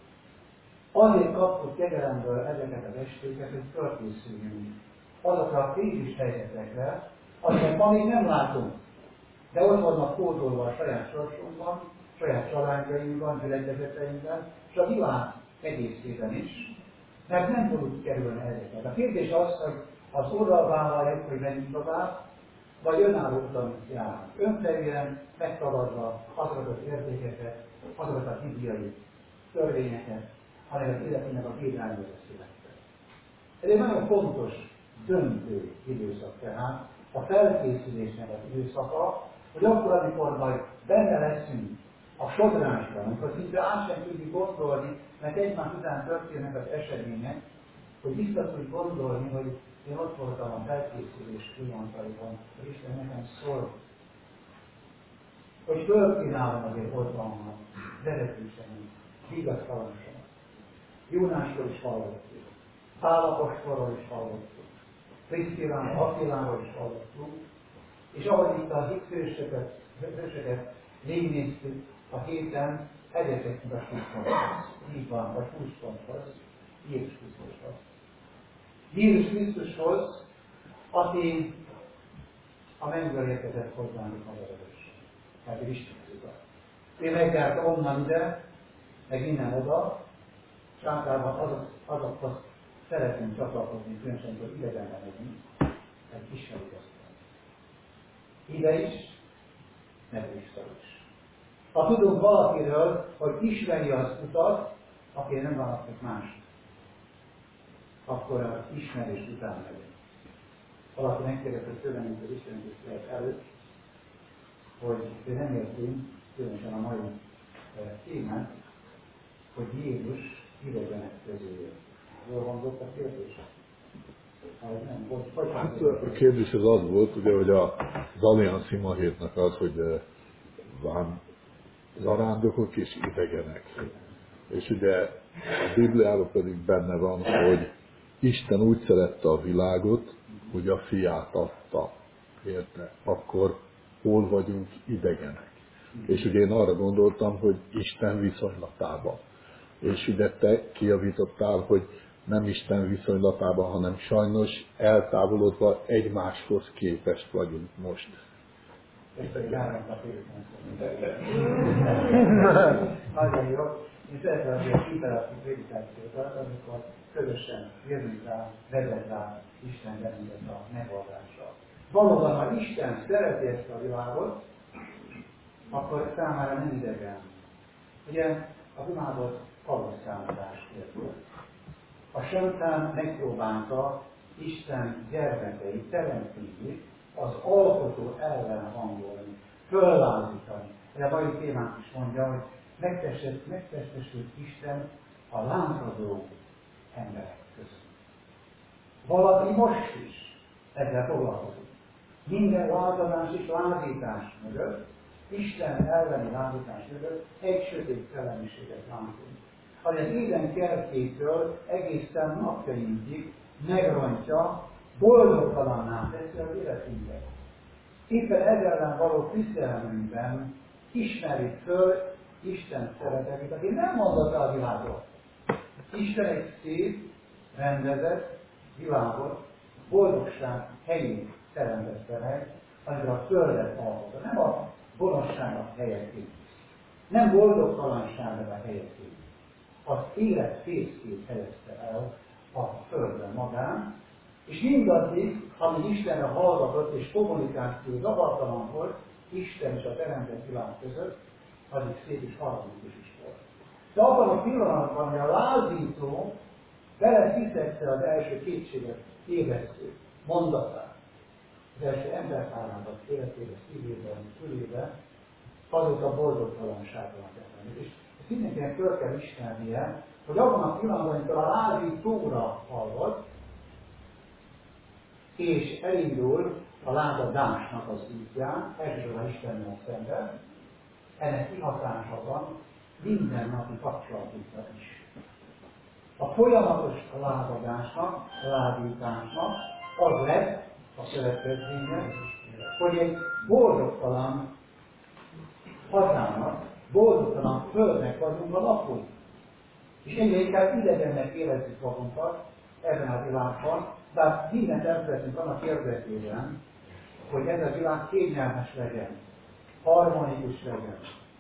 Speaker 2: azért kaptuk kegyelemből ezeket az estéket, hogy fölkészüljünk azokra a krízis helyzetekre, amiket ma még nem látunk. De ott vannak kódolva a saját sorsunkban, saját családjainkban, gyülekezeteinkben, és a világ egészében is, mert nem tudunk kerülni ezeket. A kérdés az, hogy az Úrral vállaljuk, hogy menjünk tovább, vagy önálló utat járunk. Önfelében megtagadva azokat az értékeket, azokat a bibliai törvényeket, amelyek az életünknek a irányába születtek. Ez egy nagyon fontos, döntő időszak tehát, a felkészülésnek az időszaka, hogy akkor, amikor majd benne leszünk a sodrásban, amikor szinte át sem tudjuk gondolni, mert egymás után történnek az események, hogy vissza tudjuk gondolni, hogy én ott voltam a felkészülés pillanataiban, hogy Isten nekem szól, hogy fölkínálom azért oltalmat, vezetősemet, vigasztalansomat. Jónásról is hallottuk, Pál apostolról is hallottuk, Krisztián, Attiláról is hallottuk, és ahogy itt a hithősöket végignéztük a héten, egyetértünk a súlyponthoz. Így van, vagy súlyponthoz, Jézus Krisztushoz. Jézus Krisztushoz, aki a mennyből érkezett hozzánk a erős. Tehát ő Isten utat. Ő megjárt onnan ide, meg innen oda, és általában azokhoz szeretnénk csatlakozni, különösen, hogy idegenben megyünk, egy Isten utazat. Ide is, meg vissza is. Ha tudunk valakiről, hogy ismeri az utat, aki nem választjuk mást, akkor az ismerés után megyünk. Valaki megkérdezte tőlem, mint az Isten tisztelet előtt, hogy ő nem érti, különösen a mai témát, hogy Jézus idegenek közé jön. Jól hangzott a kérdés?
Speaker 5: Hát a kérdés az volt, ugye, hogy az Allianz imahétnek az, hogy zarándokok és idegenek. És ugye a Bibliában pedig benne van, hogy Isten úgy szerette a világot, hogy a fiát adta. Érte? Akkor hol vagyunk idegenek? És ugye én arra gondoltam, hogy Isten viszonylatában. És ugye te kijavítottál, hogy nem Isten viszonylatában, hanem sajnos eltávolodva egymáshoz képest vagyunk most.
Speaker 2: Nagyon jó. Én szeretném hogy a interaktív prédikációkat, amikor közösen jövünk rá, vezet rá Isten bennünket a megoldásra. Valóban, ha Isten szereti ezt a világot, akkor számára nem idegen. Ugye a világot valószámadást értő. A sátán megpróbálta Isten gyermekeit, teremtőit az alkotó ellen hangolni, föllázítani. A mai témánk is mondja, hogy megtestesült Isten a lázadó emberek között. Valaki most is ezzel foglalkozik. Minden lázadás és lázítás mögött, Isten elleni lázítás mögött egy sötét szellemiséget látunk. Hogy az Éden kertjétől egészen napjainkig megrontja, boldogtalanná teszi az életünket. Éppen ez ellen való küzdelmünkben ismerjük föl Isten szeretetét, aki nem mondotta a világot. Isten egy szép, rendezett világot, boldogság helyét teremtette meg, amikor a földet alkotta. Nem a gonoszságnak helyezték. Nem boldogtalanságra helyezték. Az élet fészkét helyezte el a földre magán, és mindaddig, amíg Istenre hallgatott és kommunikáció zavartalan volt, Isten és a teremtett világ között, addig szép és harmonikus is volt. De abban a pillanatban, hogy a lázító beleszítette az első kétséget ébresztő mondatát, az első embertárnának életébe, szívébe, fülébe, azóta boldogtalanságra tett. És ezt mindenkinek föl kell ismernie, hogy abban a pillanatban, amikor a lázítóra hallgat, és elindul a lázadásnak az útján, elsősorban Istennel szemben, ennek kihatása van mindennapi kapcsolatunkra is. A folyamatos lázadásnak, lázításnak az lett a következménye, hogy egy boldogtalan hazának, boldogtalan földnek vagyunk a lakói. És egyre inkább idegennek érezzük magunkat ebben a világban, bár mindent elkövetünk annak érdekében, hogy ez a világ kényelmes legyen, harmonikus legyen.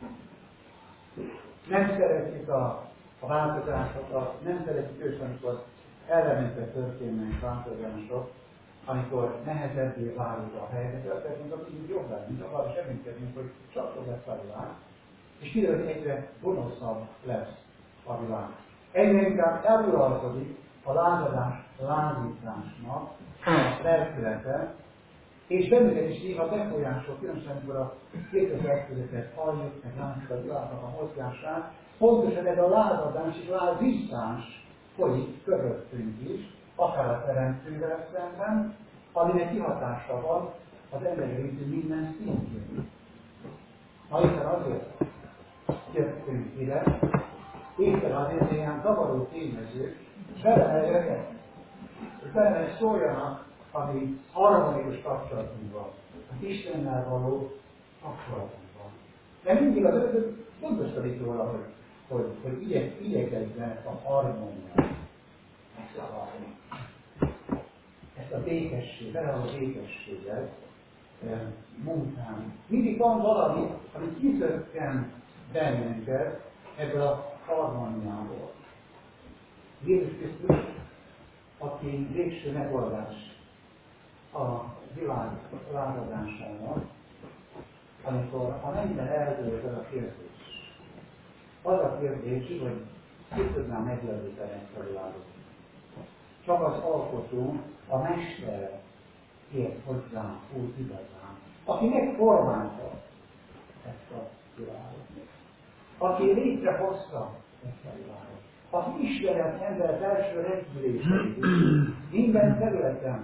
Speaker 2: Nem szeretjük a változásokat, nem szeretjük őt, amikor ellenünkre történnek változások, amikor nehezebbé válik a helyzet, tehát mint akik jobb lennünk, arra is reménykedünk, hogy csak jobb lesz a világ, és kiderül, hogy egyre gonoszabb lesz a világ. Egyre inkább eluralkodik a lázadás, lázításnak a lelkülete, és bennünket is néha befolyásol, különösen amikor a 2000 eszközöket halljuk, meg látjuk a világnak a mozgását, pontosan ez a lázadás és lázítás folyik körülöttünk is, akár a teremtővel szemben, aminek kihatása van az emberi létünk minden szintjén. Ma éppen azért jöttünk ide, éppen azért ilyen zavaró tényezők belejöjjenek, hogy bele szóljanak, ami harmonikus kapcsolatunk van, az Istennel való kapcsolatunk van. De mindig az ötlet gondoskodik róla, hogy igyekezzen a harmóniát megszabadni. Ezt a békesség, belevaló békességet munkálni. Mindig van valami, ami kiszökken bennünket ebből a harmóniából. Jézus Krisztus, aki végső megoldás a világ lázadásának, amikor a mennyben eldőlt ez a kérdés. Az a kérdés, hogy ki tudná megjelölíteni ezt a világot. Csak az alkotó, a mester ért hozzá úgy igazán, aki megformálta ezt a világot. Aki létrehozta ezt a világot. Aki ismeret ember első rendüléseit minden területen.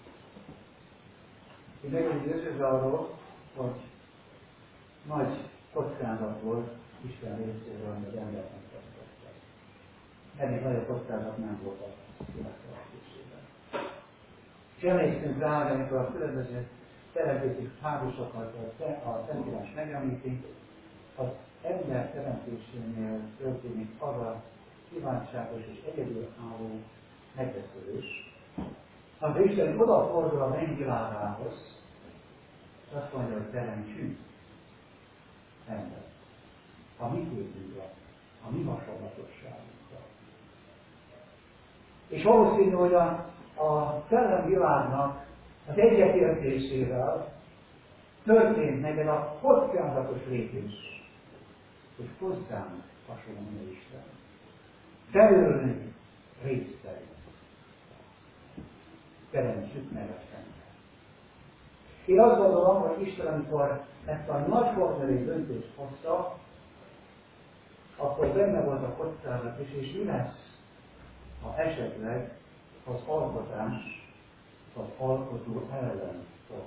Speaker 2: Én meg győződve arról, hogy nagy kockázat volt Isten részéről, hogy embert megtartotta. Ennél nagyobb kockázat nem volt a világteremtésében. És emlékszünk rá, hogy amikor a különböző teremtési hárusokat a Szentírás megemlíti, az ember teremtésénél történik az a kívánságos és egyedülálló megbeszélés, amikor Isten odafordul a mennyvilágához, és azt mondja, hogy teremtsünk embert. A mi képünkre, a mi hasonlatosságunkra. És valószínű, hogy a szellemvilágnak az egyetértésével történt meg ez a kockázatos lépés, hogy hozzánk hasonló Isten. Belőlünk részt szerint. Teremtsük meg a szemben. Én azt gondolom, hogy Isten, amikor ezt a nagy formai döntést hozta, akkor benne volt a kockázat is, és mi lesz, ha esetleg az alkotás az alkotó ellen szól.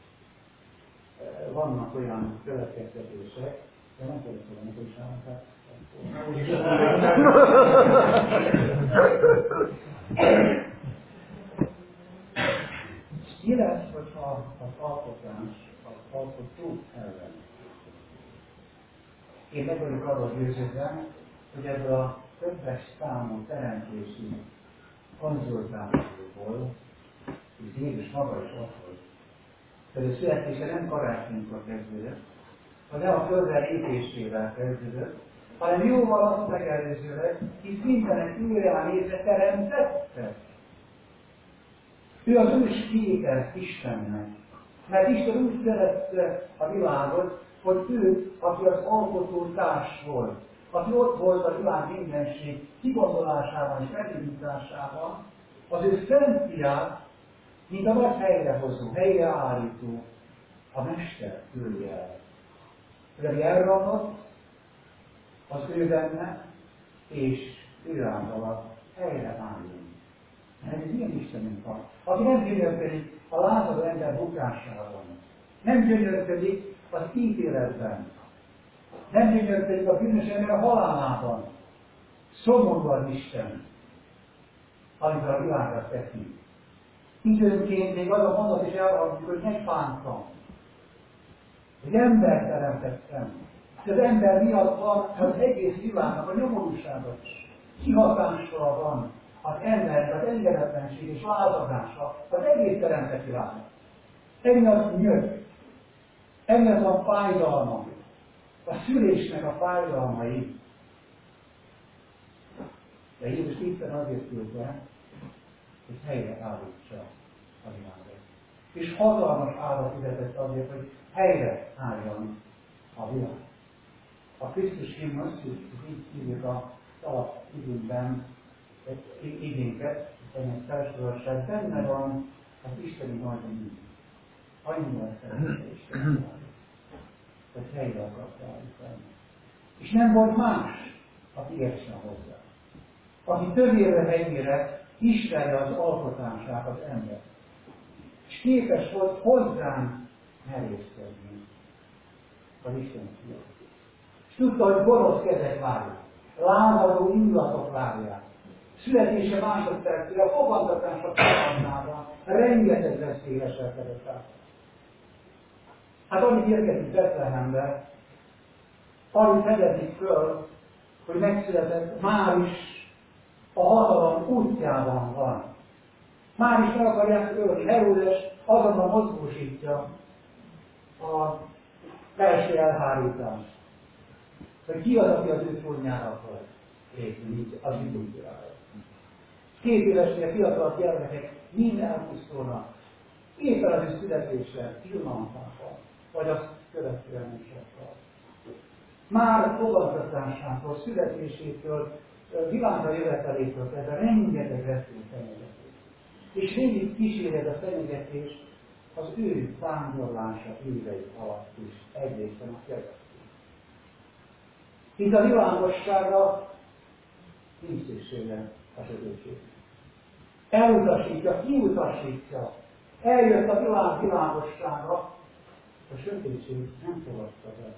Speaker 2: Vannak olyan következtetések, de nem tudom, hogy is álltak. Mi lesz, hogyha az alkotás az alkotó ellen? Én meg vagyok arról győződve, hogy ebből a többes számú teremtési konzultációból, és Jézus maga is ott volt, hogy a születése nem karácsonykor kezdődött, hanem a földre lépésével kezdődött, hanem jóval azt megelőzőleg, hisz mindenek újra létre teremtette. Ő az ős képe Istennek. Mert Isten úgy szerette a világot, hogy ő, aki az alkotó társ volt, aki ott volt a világ mindenség kigondolásában és megindításában, az ő szent fiát, mint a nagy helyrehozó, helyreállító, a Mester küldje el. Hogy elrakott, az ő benne, és ő által helyreállító. Ez ilyen Istenünk van. Aki nem gyönyörködik a lázadó ember bukásában, nem gyönyörködik az ítéletben, nem gyönyörködik a bűnös ember halálában. Szomorú az Isten, amikor a világra teszi. Időnként még az a mondat is elhangzik, hogy megbántam. Hogy embert teremtettem. Az ember miatt van az egész világnak a nyomorúsága is. Kihatással van az embernek az engedetlenség és lázadása az egész teremtett világnak. Emiatt nyög, emiatt van fájdalma, a szülésnek a fájdalmai. De Jézus Isten azért küldte, hogy helyreállítsa a világot. És hatalmas árat fizetett azért, hogy helyreálljon a világ. A Krisztus himnusz, így hívjuk a alap igényben, igényket, ennek felsorolását, benne van az isteni nagy ügy. Annyira szerette Isten, hogy helyre akarta állítani. És nem volt más, aki értsen hozzá. Aki többére helyére ismerje az alkotását az ember. És képes volt hozzám merészkedni az Isten fia. És tudta, hogy gonosz kezek várják, lázadó indulatok várják. Születése másodpercére, a fogantatása pillanatában rengeteg veszély eselkedett át. Hát amit érkezik Betlehembe, alig fedezik föl, hogy megszületett, már is a hatalom útjában van. Már is meg akarják ölni. Heródes azonnal mozgósítja a belső elhárítást. Hogy ki az, aki az ő trónjára akar lépni, az indult király. 2 évesnél fiatal gyermekek mind elpusztulnak. Éppen az ő születése pillanatában, vagy azt követően is sokkal. Már fogadtatásától, születésétől, világra jövetelétől kezdve rengeteg veszély fenyegetés. És végig kíséred a fenyegetés az ő vándorlása évei alatt is egészen a keresztül. Itt a világosságra nincs szüksége a sötétség. Elutasítja, kiutasítja. Eljött a világ világossága, a sötétség nem fogadta be.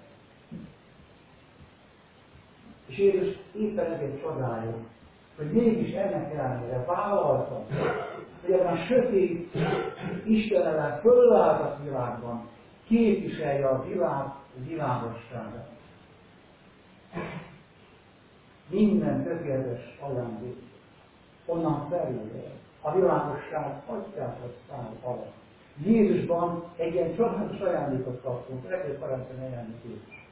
Speaker 2: És Jézus éppen ezért csodálja, hogy mégis ennek ellenére vállalta, hogy ebben a sötét Isten ellen fölállt világban képviselje a világ világosságát. Minden tökéletes ajándék onnan felül a világosság atyához száll alatt. Jézusban egy ilyen csodálatos ajándékot kaptunk, legjobb parancsolni ajándék Jézus.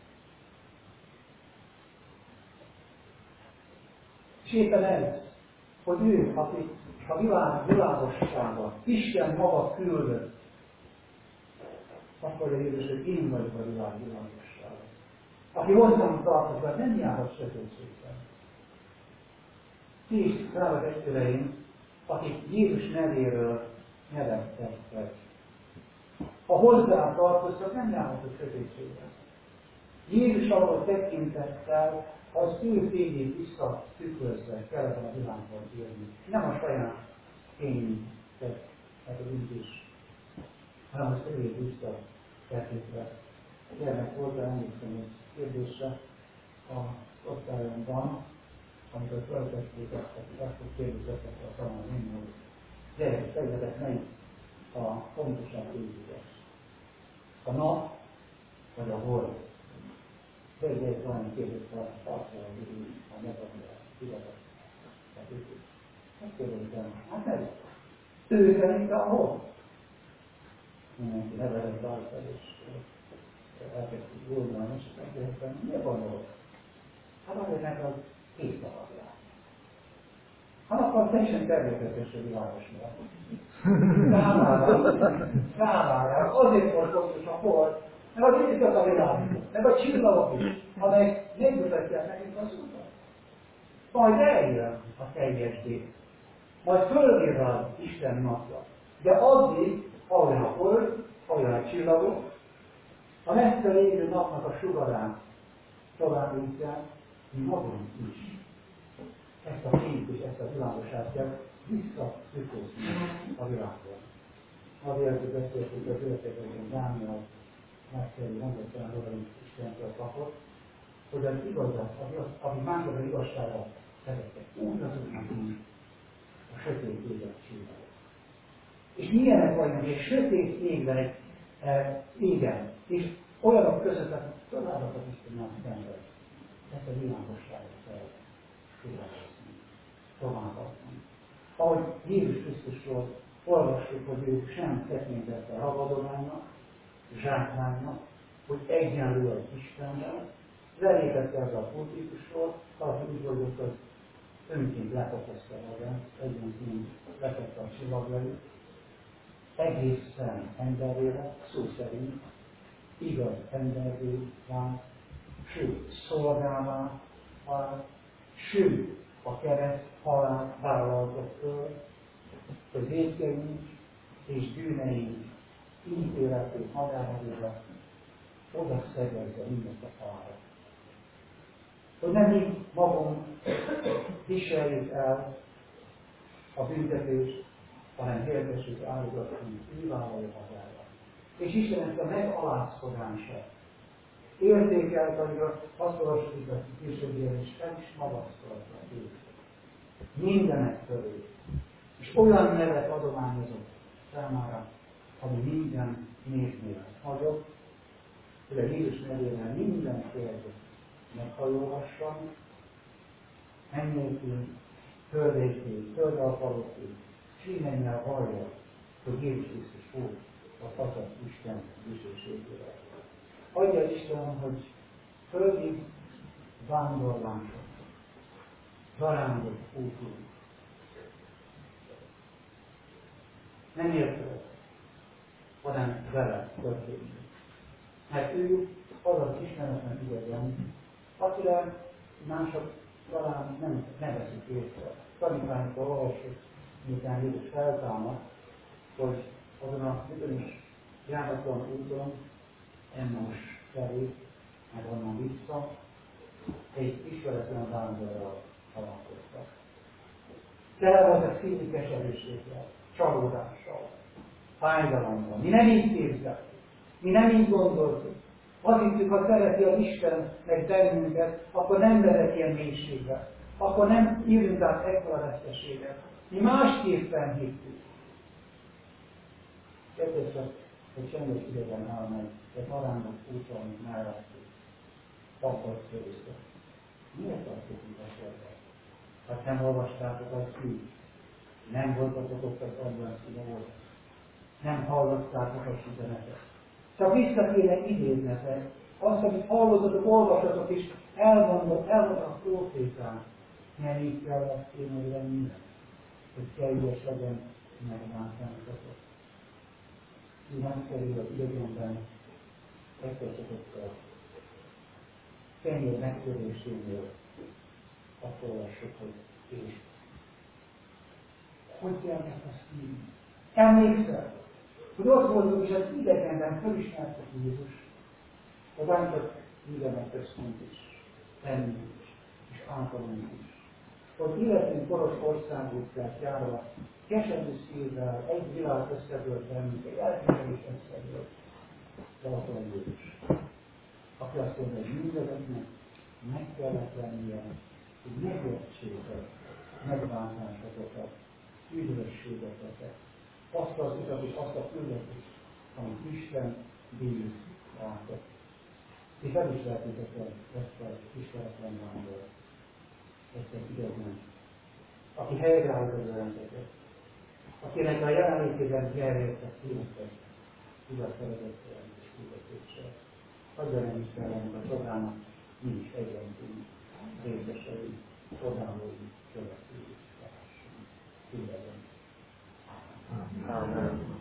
Speaker 2: És éppen ez, hogy ő, akik a világ világossága, Isten maga küldött, azt mondja Jézus, hogy én vagyok a világ világossága. Aki hozzám tartozik, nem járhat sötétségben. Ti is drága testvéreim, akik Jézus nevéről neveztettek. Ha hozzá tartoztak, nem járhatok sötétségben. Jézus ahol tekintettel, az ő fényét visszatükrözve kellett a világban élni. Nem a saját fényünket, ez az is, hanem az őjét visszatekintve. Gyermek volt, emlékszem egy kérdésre az osztályomban, amikor föltették azt kérdeztek a tanulmány, hogy gyerek, szerintetek melyik a fontosabb évügyes? A nap vagy a hold? Végül valami kérdezte a tartalma, a megadja, tudatot. Azt kérdeztem, hát ez ő szerint a hold? Mindenki nevelett rajta, és elkezdtük gondolni, és megkérdeztem, miért gondolod? Hát azért meg az két alapján. Hát akkor teljesen természetes, hogy világos miatt. Számára, azért volt fontos a hold, mert az érzik a világot, meg a csillagok is, amelyek megmutatják nekünk az utat. Majd eljön a teljes dét. Majd fölvirrad Isten napja. De addig, ahol a hold, ahol a csillagok, a messze lévő napnak a sugarán továbbítják, mi magunk is. Ezt a fényt és ezt a világosságot visszatükrözni a világban. Azért beszéltük az értékekben Dániel nagyszerű mondatban, hogy Istentől kapott, hogy az igazat, ami mások az igazságra szerettek, úgy azoknak, mint a sötét éget csinálják. És milyenek vagyunk egy sötét égben, egy égen, és olyanok között, akik csodálatot Istennel szenved. Ezt a világosságot kell tudásozni, továbbadni. Ahogy Jézus Krisztusról olvassuk, hogy ő sem tekintette ragadozánynak, zsákmánynak, hogy egyenlő az Istennel, lelépette az a kultikusról, talán úgy vagyok, az önként lefokozta magát, egyenként letette a csillagjait, egészen emberére, szó szerint, igaz embervé vált, sőt, szolgálvá vált, sőt, a kereszt halált vállalta föl, hogy vétkeink és bűneink ítéletét magára véve oda szegezze mindezt a halálra. Hogy nem mi magunk viseljük el a büntetést, hanem hirdessük áldozatunk kívánvaló hazára. És Isten ezt a megalázkodását értékelt, amikor azt olvasjuk a későbbiben, és fel is magasztalta őt. Mindenek fölé. És olyan nevet adományozott számára, ami minden névnél nagyobb, hogy a Jézus nevében minden kérdés meghajolhasson, mennyélkül, földékül, földalfalókül, símennyel hallja, hogy Jézus Krisztus Úr, az Atya Isten dicsőségére. Adja Isten, hogy földi vándorlások, zarándok útunk. Nem érted, hanem vele történik. Mert ő az az ismeretlen idegen, akire mások talán nem veszik észre. Tanítványokkal olvassuk, miután Jézus feltámad, hogy azon a bizonyos járatlan úton, Emmaus felé, meg onnan vissza, egy ismeretlen vándorral találkoztak. Tele volt a szívű keserűséggel, csalódással, fájdalommal. Mi nem így képzeltük, mi nem így gondoltuk. Azt hiszük, ha szereti az Isten meg bennünket, akkor nem vezet ilyen mélységbe. Akkor nem írunk át ekkora veszteséget. Mi másképpen hittük. Egyszer csak egy csendes idegen áll meg, egy harándok úton mellettük. Tapart körülbelül. Miért tartjuk így a sorban? Hát nem olvastátok az szűk. Nem voltatok ott az abban színóval. Nem hallottátok az üzenetet. Csak vissza kéne idéznetek. Azt, amit hallottatok, olvasatok is, elmondott a prófétán. Nem így kell azt kéne, hogy lenni, hogy teljes legyen megbántántatok. Így nem kerül az idegenben, megtartotok a kenyér megtörésénél, akkor olvassuk, hogy és. Hogy kellett azt írni? Emlékszel, hogy ott voltunk, és az idegenben felismertek Jézus, az ánkat mindenek köztünk is, bennünk is, és általunk is. Hogy életünk koros országútját járva, keserű szívvel, egy világ összedőlt bennünk, egy elképzelés összedőlt, de ott van Jézus. Aki azt mondja, hogy mindeneknek meg kellett lennie, hogy megértsétek, megbántásatokat, üdvösségeteket, azt az utat és azt a küldetést, amit Isten bíz rátok. Ti felismertétek ezt az ismeretlen vándor, ezt az idegen, aki helyreállít az örömteket, akinek a jelenlétében elértek szíveket, igaz szeretettel és küldetéssel. Adja nem is kellene a csodának, mi is egyenlítünk, részesei, csodálói, követői, társunk. Különben. Amen.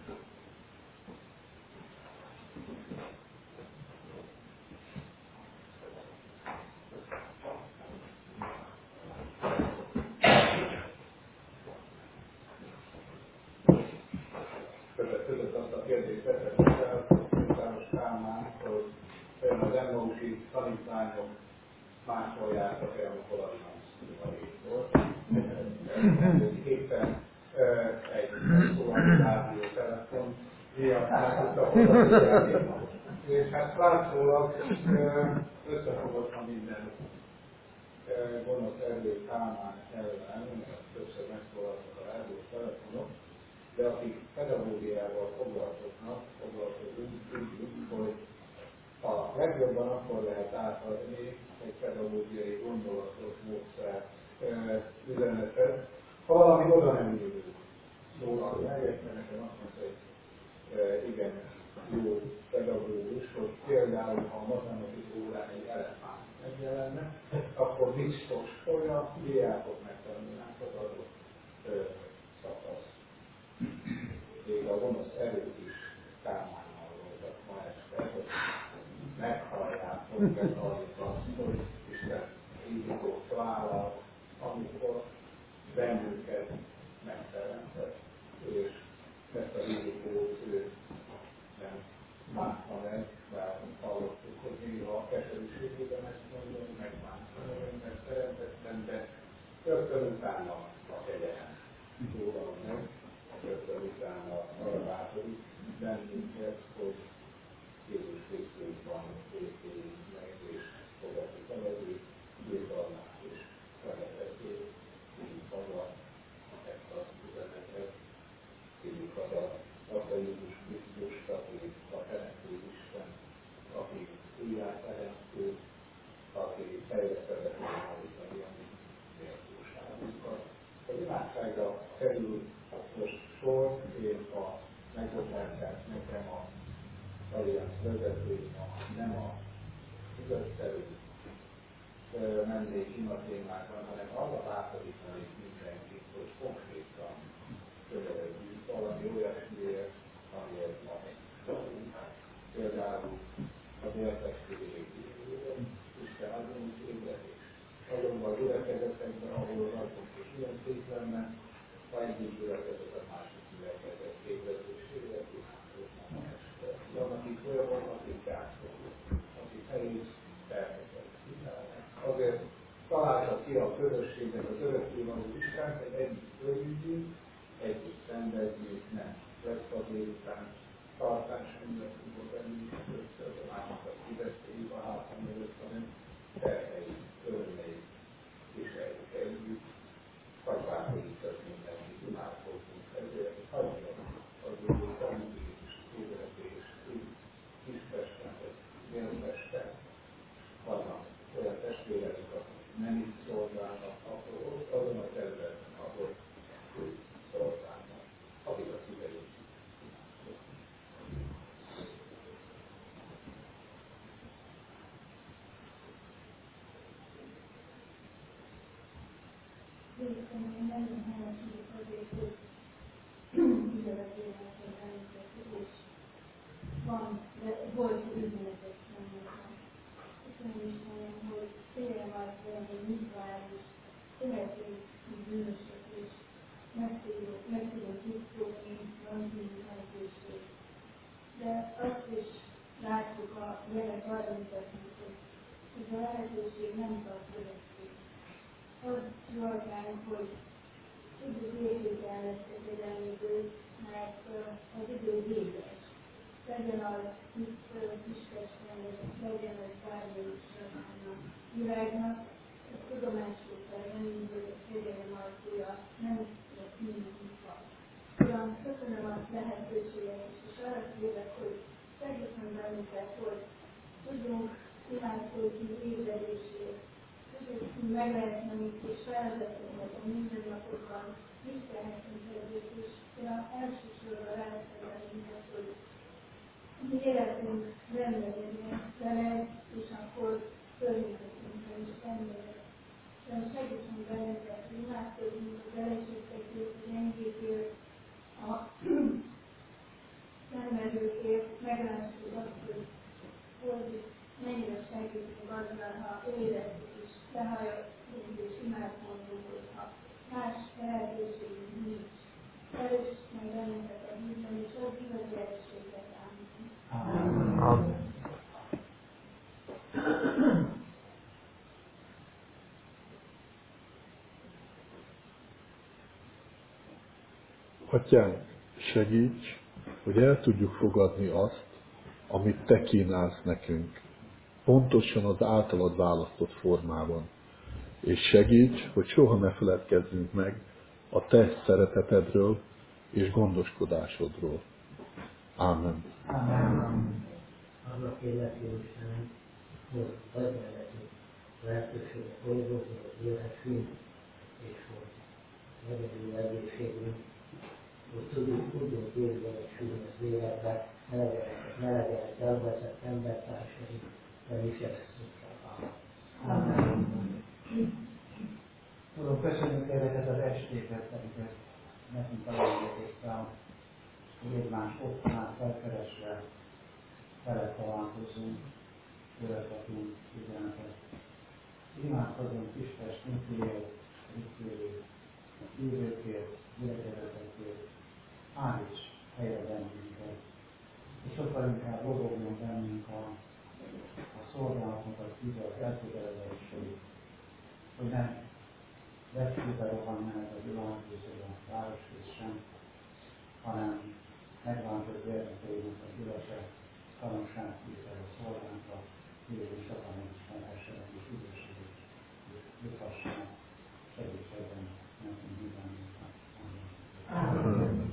Speaker 1: Között azt a kérdést tettem fel, János Kálmán, hogy az emmausi tanítványok máshol jártak el, amikor a volt. Éppen egy megszólaló rádiótelefon miatt átudtak oda, és hát látszólag összefogott minden gonosz erő Kálmán ellen, többször megszólaltak a rádiótelefonok, de akik pedagógiával foglalkoznak, tudjuk, hogy a legjobban akkor lehet átadni egy pedagógiai gondolatot, módszer, üzenetet, ha valami oda nem illő szólal meg, nekem azt mondta, hogy igen, jó pedagógus, hogy például ha a matematikai órán egy elefánt megjelenne, akkor biztos, hogy a diákok megtanulnák az adott szakasz. Még a gonosz erők is Kálmánnal voltak ma este, hogy meghallják, hogy meghalljuk azt, hogy Isten indított vállal, amikor bennünket megteremtett, és ezt a indítót ő nem bánta meg, bár hallottuk, hogy néha a keserűségében ezt mondja, hogy megbánta meg, mert teremtettem, de rögtön utána a kegyelem szólal meg, rögtön utána arra bátorik bennünket, hogy Jézus Krisztusban békéljünk meg, és fogadjuk el az ő bizalmát és szeretetét, így haza ezt az üzenetet, így haza azt a Jézus Krisztust, aki a teremtő Isten, aki újjá teremtő, aki teljesített állítani a mi méltóságunkat. Az imádságra kerül most sor, én a megbocsátás nekem a alliansz vezető, nem a közösszerű mennék ima témákban, hanem arra bátorítanék mindenkit, hogy konkrétan közeledjünk valami olyasmiért, amiért ma megszólunk. Például az értességét Isten adunk ébredés. Azonban a gyülekezetekben, ahol rajtunk is ilyen szép lenne, ha egyik gyülekezet a másik gyülekezet ébredésére kimászolna este. Van, akik olyan, akik gyászolnak, akik nehéz terméket csinálnak, találta ki a közösségnek az örökkévaló Istent, hogy együtt örüljünk, együtt szenvedjünk, nem lesz a délután tartás, emiatt tudod elég, többször a másokat fizessék a hátam előtt, hanem terheljük, örüljük, viseljük együtt, vagy bátorítani mindenkit, imádkozzunk ezért, hagyjon az úrunk a művés, ébresztés, Kispesten, vagy Délpesten. Vannak olyan testvérek, akik nem itt szolgálnak, akkor ott azon a területen, ahol ők szolgálnak, akik a szüleik.
Speaker 7: Én nagyon hálás vagyok azért, hogy ügyeletének az említettés van, de volt ügyeletek számomra. Köszönöm Istenem, hogy tényleg azt mondom, hogy mit vár, és szeretnék bűnösök, és meg tudom tisztulni, van bűnű lehetőség. De azt is látjuk a jelek arra mutatnak, hogy ez a lehetőség nem tart örökké. Az szolgálunk, hogy tudjuk értékelni ezt az idő, mert az idő véges. Legyen az itt Kispesten, legyen az bármi is a világnak, a tudomásul kell venni, hogy a fegyelem alkúja nem lesz mindig van. Uram, köszönöm a lehetőséget, és arra kérlek, hogy segítsen bennünket, hogy tudjunk imádkozni ébredésért, tudjuk meglehetni és felvezetni a mindennapokban, mit tehetünk ezért, és Uram, elsősorban rászerelni minket, hogy mi életünk rendben legyen veled, és akkor környezetünkre is rendben. Segítsünk bennünket, hogy imádkozzunk az elesettekért, a gyengékért, a szenvedőkért, meglássuk azt, hogy mennyire segítünk azzal, ha érezzük és lehallgatunk és imádkozunk, hogyha más lehetőségünk nincs. Erősíts meg bennünket a bűnben, és az igazi erősséget. Amen.
Speaker 5: Atyánk, segíts, hogy el tudjuk fogadni azt, amit Te kínálsz nekünk, pontosan az általad választott formában. És segíts, hogy soha ne feledkezzünk meg a Te szeretetedről és gondoskodásodról. Ámen.
Speaker 2: Arra kérlek, jó Istenem, hogy adj meg nekünk lehetőséget dolgozni, hogy élhessünk, és hogy legyen jó egészségünk, hogy tudjunk érvényesülni az életbe, ne legyenek elveszett embertársaink, de mi se leszünk. Amen.
Speaker 8: Uram, köszönjük ezeket az estéket, amiket nekünk aláírtál, hogy egymás otthonát felkeresve vele találkozunk, követhetünk üzenetet. Imádkozunk Kispest népéért, népéért, hívőkért, gyerekerekért, állíts helyre bennünket. És sokkal inkább robogjon bennünk a szolgálatnak híve, az elkötelezéség, hogy nem veszélybe rohanj el a világ és a városrész sem, hanem megváltott gyermekeinek a gyülese, tanulságtétel a szolgánkra, és sokan is meghessenek és üdvösséget juthassanak, segítségben nekünk mindannyiunknak. Amen.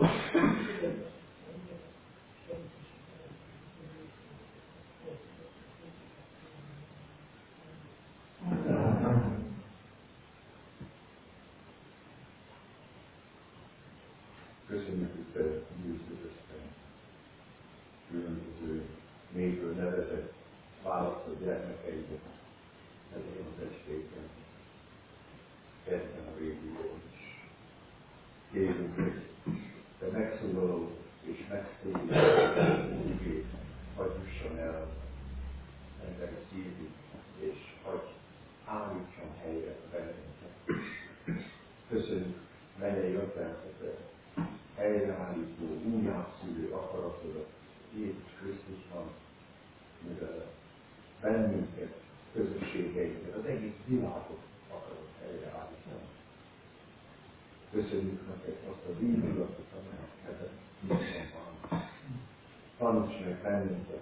Speaker 4: Köszönjük, hogy te győződöztél különböző népről nevezett választott gyermekeidet ezeken az estéken, kezden a régióban is. Kérünk, hogy te megszólaló és megszólító ügyét hadd jusson el emberi szívig, és hadd állítson helyre a bennünket. Köszönjük, mennyei atyánk, hogy te helyreállító, újjászülő akaratodat Jézus Krisztusban, mivel bennünket, közösségeinket, az egész világot akarod helyreállítani. Köszönjük neked azt az indulatot, amelyet neked nyitva van. Taníts meg bennünket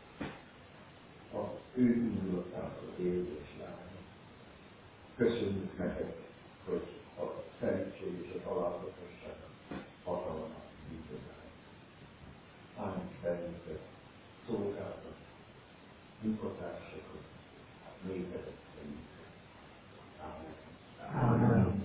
Speaker 4: az ő indulatától élni és látni. Köszönjük neked, hogy a szentség és az alázatosság hatalmat bízolál. Állíts bennünket, szolgáltat, munkatársakat, népedet szerint. Amen. Amen.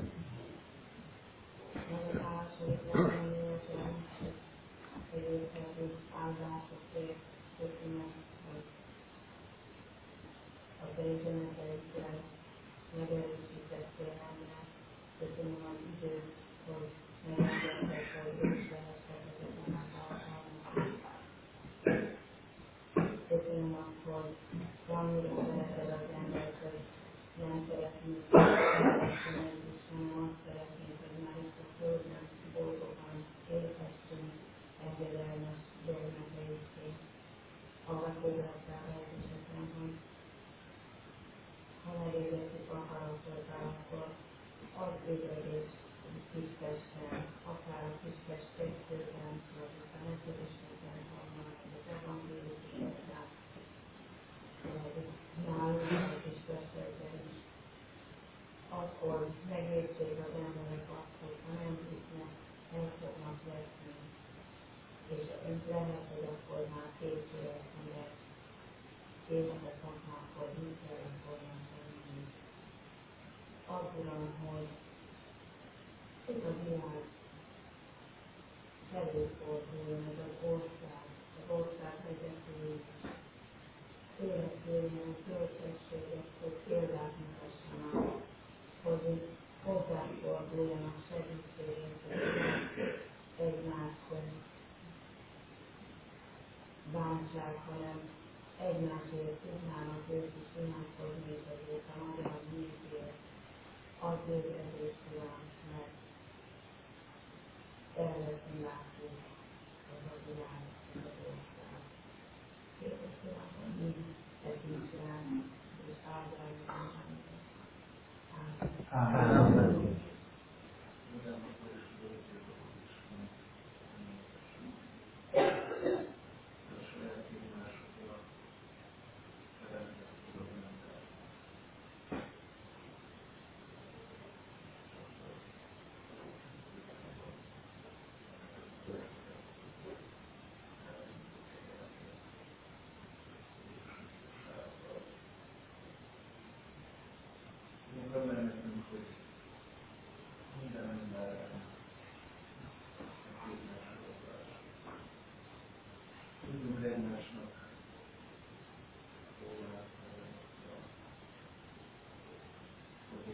Speaker 9: Megerősítettél engem, köszönöm az időt, hogy megengedtek, hogy és lehettek ezeken a alkalmakon. Köszönöm azt, hogy valamire szereted az embert, hogy nem szeretnénk elveszteni együtt, hanem azt szeretnénk, hogy már itt a földön boldogan élhessünk engedelmes gyermekeikként. Arra fogadtál lehetőségben, hogy ha megérdettük akaratot, akkor az ébredés Kispestben, akár a Kispest 2-ben, vagy a Metodistekben, vagy az evangélikusoknál, vagy nálunk a Kispestekben is. Akkor megértsék az emberek azt, hogy ha nem hisznek, el fognak veszni, és lehet, hogy akkor már kétségek, életet kapnak, hogy mit kellett volna tenni. Az Uram, hogy ez a világ előforduljon, ez az ország vezetői, életéljen kölcsességet, hogy példát mutassanak, hogy hozzáforduljanak segítségét, hogy egymást bántsák, hanem egymásért tudnának ők is imádkozni, és ezért a magyar népért az ébredést Uram, mert területén látjuk ez a világ, ez az ország. Kérlek Uram, hogy mi tegyünk rám, és áldáljuk a bennünket. Amen. Amen.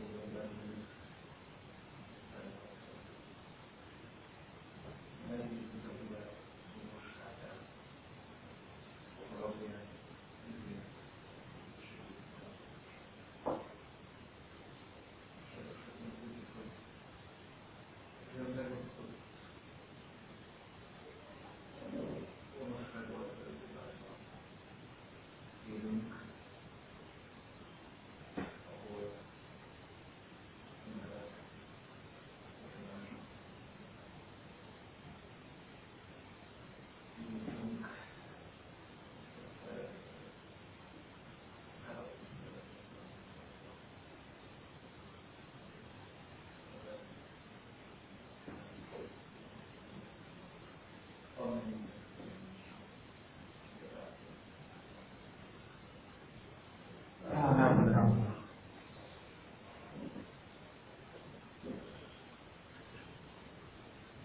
Speaker 10: Megint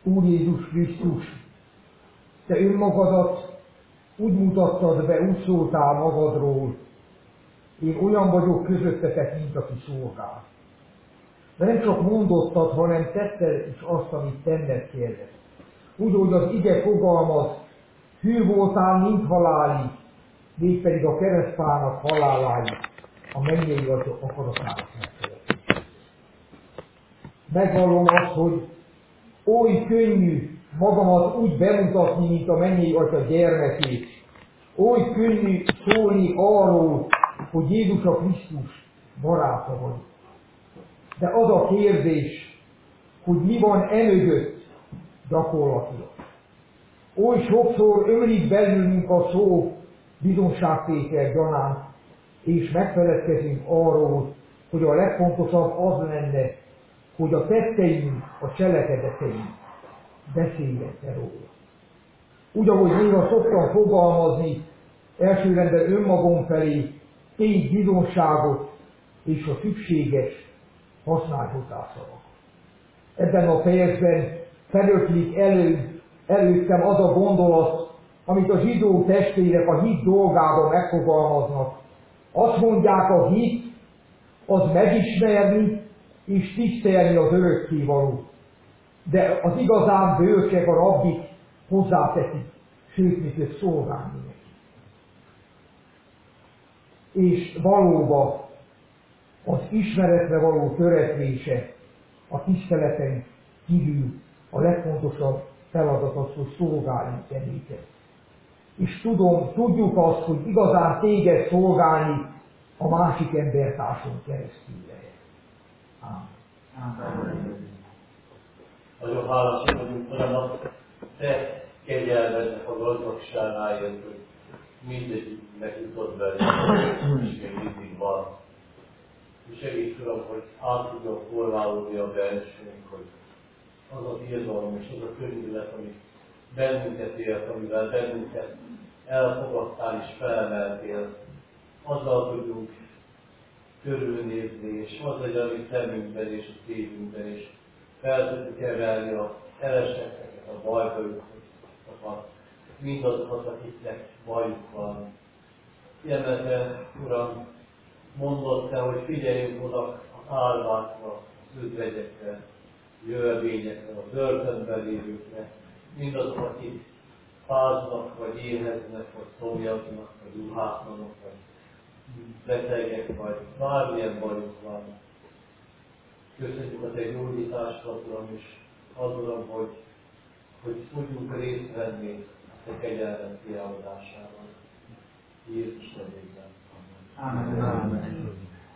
Speaker 3: Úr Jézus Krisztus, Te önmagadat úgy mutattad be, úgy szóltál magadról, én olyan vagyok közöttetek, mint aki szolgál. De nem csak mondottad, hanem tetted is azt, amit tenned kellett. Úgy, hogy az ige fogalmaz, hű voltál, mint halálig, mégpedig a keresztfának haláláig, a mennyei Atya akaratának megfelelően. Megvallom azt, hogy oly könnyű magamat úgy bemutatni, mint a mennyei Atya gyermekét. Oly könnyű szólni arról, hogy Jézus a Krisztus baráta vagy. De az a kérdés, hogy mi van emögött gyakorlatilag. Oly sokszor ömlik belőlünk a szó bizonságtétel gyanánt, és megfeledkezünk arról, hogy a legfontosabb az lenne, hogy a tetteink, a cselekedeteink beszéljenek róla. Úgy, ahogy néha szoktam fogalmazni, elsőrendben önmagam felé, tégy bizonságot és a szükséges használt hozzászavat. Ebben a fejezetben felötlik előttem az a gondolat, amit a zsidó testvérek a hit dolgában megfogalmaznak. Azt mondják, a hit az megismerni és tisztelni az örökkévalót. De az igazán bölcsek, a rabbik hozzáteszik, sőt, mint ők szolgálni neki. És valóban az ismeretre való törekvése a tiszteleten kívül a legfontosabb feladat az, hogy szolgálni tevéket. És tudjuk azt, hogy igazán téged szolgálni a másik embertárson keresztül lehet. Amen.
Speaker 6: Nagyon hálásak vagyunk, hanem a Te kegyelmednek a gazdagságáért, hogy mindegyiknek jutott belőle, és még mindig van. És segíts, Uram, hogy át tudjon formálódni a belsőnk, hogy az az irgalom és az a könnyűlet, ami bennünket élt, amivel bennünket elfogadtál és felemeltél, azzal tudjunk körülnézni, és az legyen a mi szemünkben és a szívünkben, és fel tudjuk emelni a elesetteket, a bajba jutottakat, mindazokat, akiknek bajuk van. Kiemelten, Uram, mondod Te, hogy figyeljünk oda az álvákra, az özvegyekre, jövevényekre, a börtönben lévőkre, mindazok, akik fáznak, vagy éheznek, vagy szomjaznak, vagy ruhátlanok, vagy betegek, vagy bármilyen bajuk van. Köszönjük a Te gyógyításodat, Uram, és az, Uram, hogy tudjunk részt venni a Te kegyelmed kiáldásában. Jézus nevében.
Speaker 8: Amen. Amen.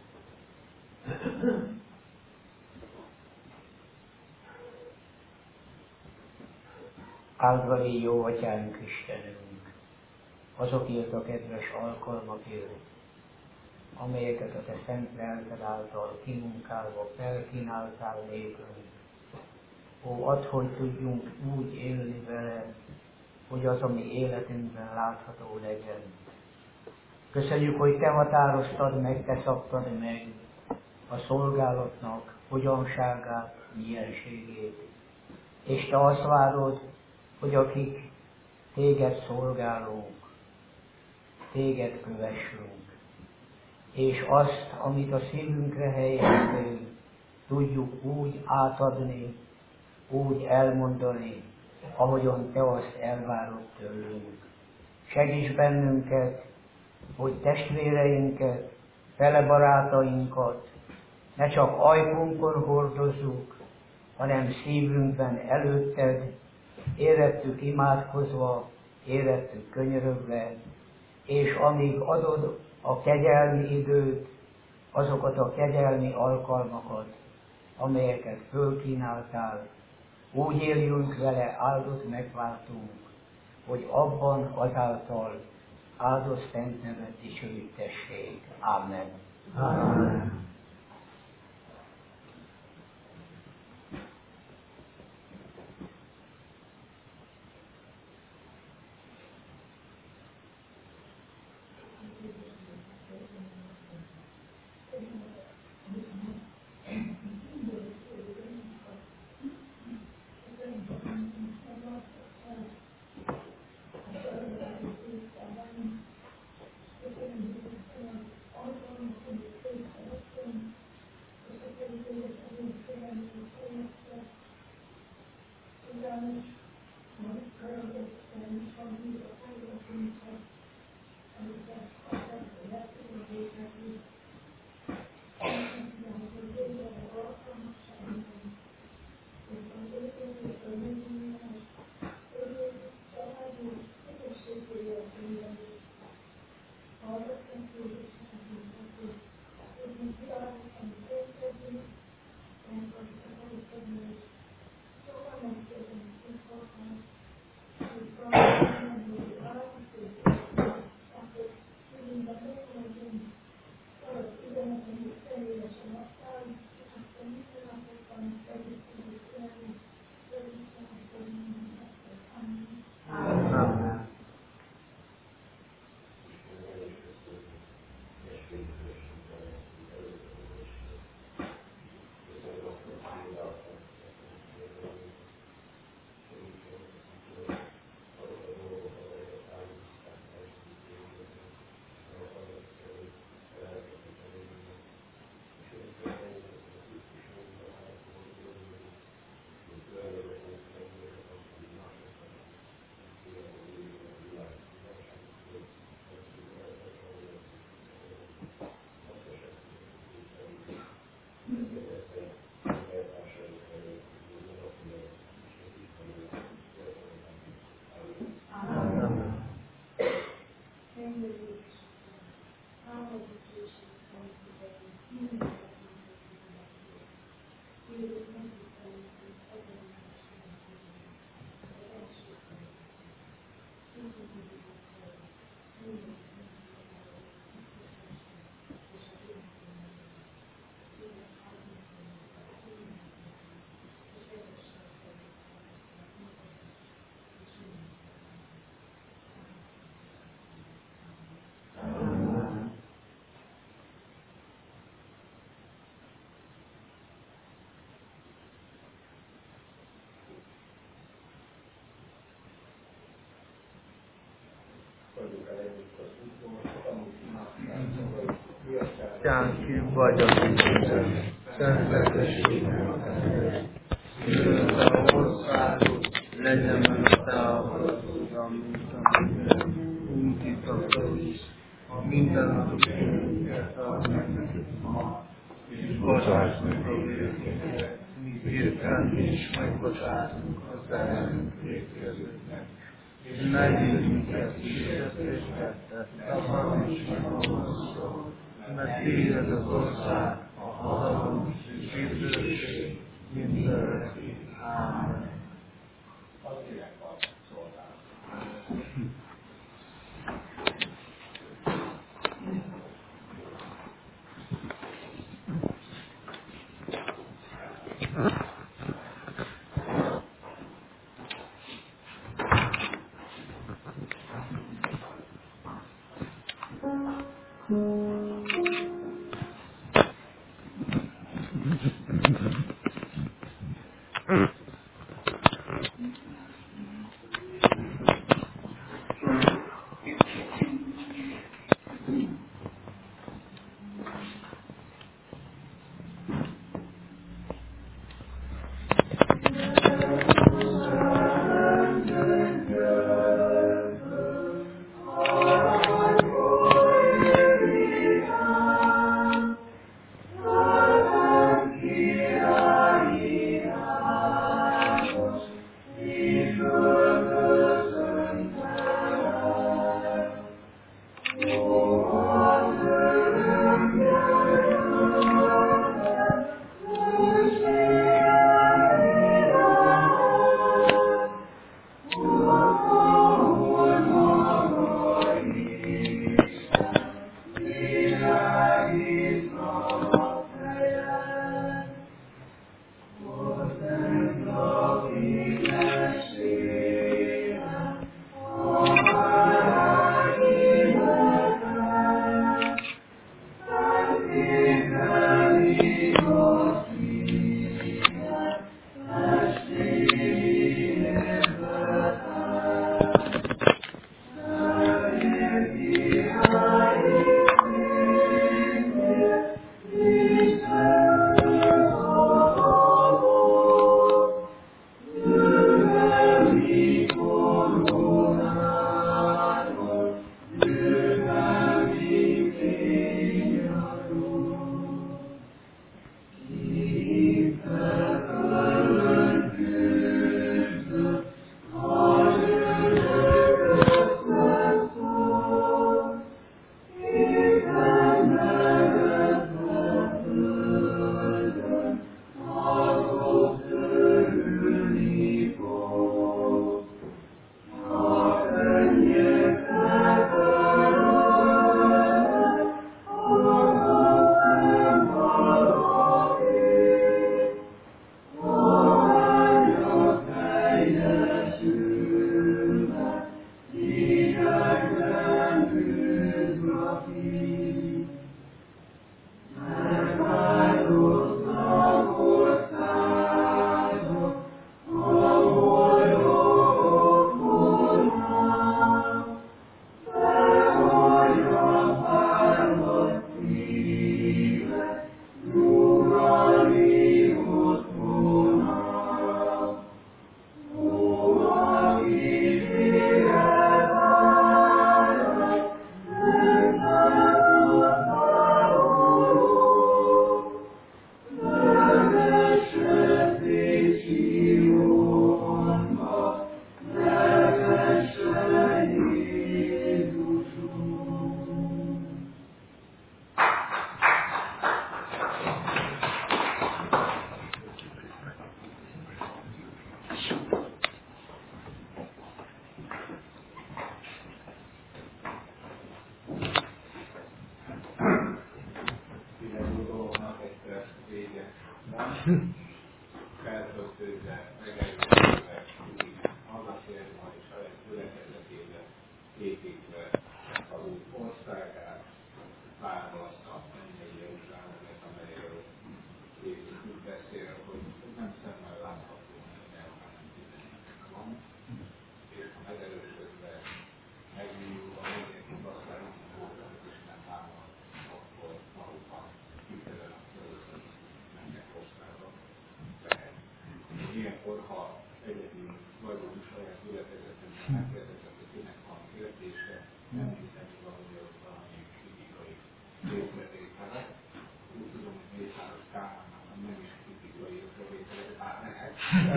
Speaker 2: Áldva légy jó Atyánk Istenünk, azokért a kedves alkalmakért, amelyeket a Te szent lelked által kimunkálva felkínáltál nékünk. Ó, add, hogy tudjunk úgy élni vele, hogy az, ami életünkben látható legyen. Köszönjük, hogy Te határoztad meg, Te szabtad meg a szolgálatnak hogyanságát, mienségét. És Te azt várod, hogy akik Téged szolgálunk, Téged kövessünk. És azt, amit a szívünkre helyeztél, tudjuk úgy átadni, úgy elmondani, ahogyan Te azt elvárod tőlünk. Segíts bennünket, hogy testvéreinket, fele barátainkat ne csak ajkunkon hordozzuk, hanem szívünkben előtted, érettük imádkozva, érettük könyörögve, és amíg adod a kegyelmi időt, azokat a kegyelmi alkalmakat, amelyeket fölkínáltál, úgy éljünk vele áldott megváltunk, hogy abban azáltal áldott szent nevet dicsőítessék. Amen.
Speaker 3: Amen.
Speaker 8: Atyánk ki vagy a Isten, szenteltességet jöjjön a országot, legyen meg a te akaratod, mint a mint itt a föld is. A mindennapi ad nekünk ma, és bocsáss meg a vétkeinket, mi vétkát is megbocsátunk az ellenünk vétkezőknek. És ne vigy minket kísértésbe, de szabadíts meg a gonosztól, mert tiéd az ország, a hatalom és dicsőség mindörökké. Ámen.
Speaker 1: feltöltődve, megerősítve, hazatérve és saját gyülekezetébe építve az új országát, várva azt a mennyei Jeruzsálemet, amelyről Jézus úgy beszél, hogy nem szemmel látható, hanem mindennek van, és ha megerősödve megnyújul a mindenkit aztán hogy Isten támad, akkor valóban hitelen a földön mennek hosszára lehet. Ilyenkor, ha egyedül vagyunk saját gyülekezetemben, megkérdezem, hogy kinek van kérdése, nem hiszem, hogy valami kritikai észrevétele. Úgy tudom, hogy Mészáros Kálmánnak nem is kritikai észrevétele, bár lehet.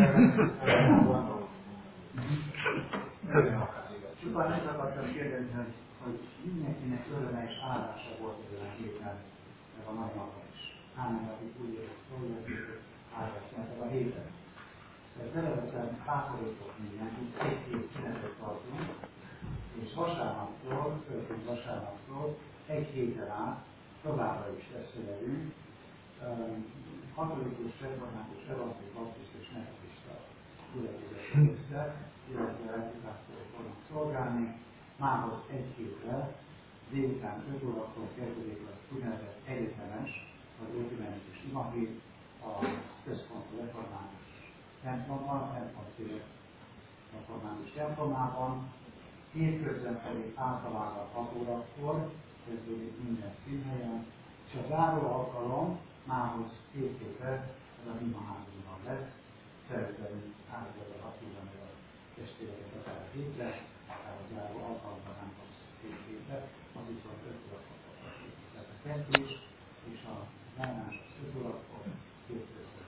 Speaker 2: Csupán ezt akartam kérdezni, hogy mindenkinek öröme és állása volt ezen a héten, meg a mai napon is. Hány akik úgy érzik, hogy állást a héten. Belevetem, bátorítok mindenkit, egy-két szünetet tartunk, és vasárnaptól, főként vasárnaptól, egy héten át továbbra is beszélünk katolikus, református, evangélikus, baptista és metodista gyülekezetekkel, illetve reputációt fognak szolgálni. Mához egy hétre, délután 5 órakor kezdődik az úgynevezett egyetemes, vagy ökumenikus imahét a központi református templomban, a templomszéle református templomában. Hétközben pedig általában 6 órakor kezdődik minden színhelyen, és a záró alkalom mához 2 hétre ez a imaházunkban lesz. Szeretném áldani a Attila meg a testvéreket akár a hétre, akár a záró alkalomban nem az 2 hétre, az viszont 5 órakor kapcsolatban. Tehát a kezdés és a zárás az 5 órakor, 2 közben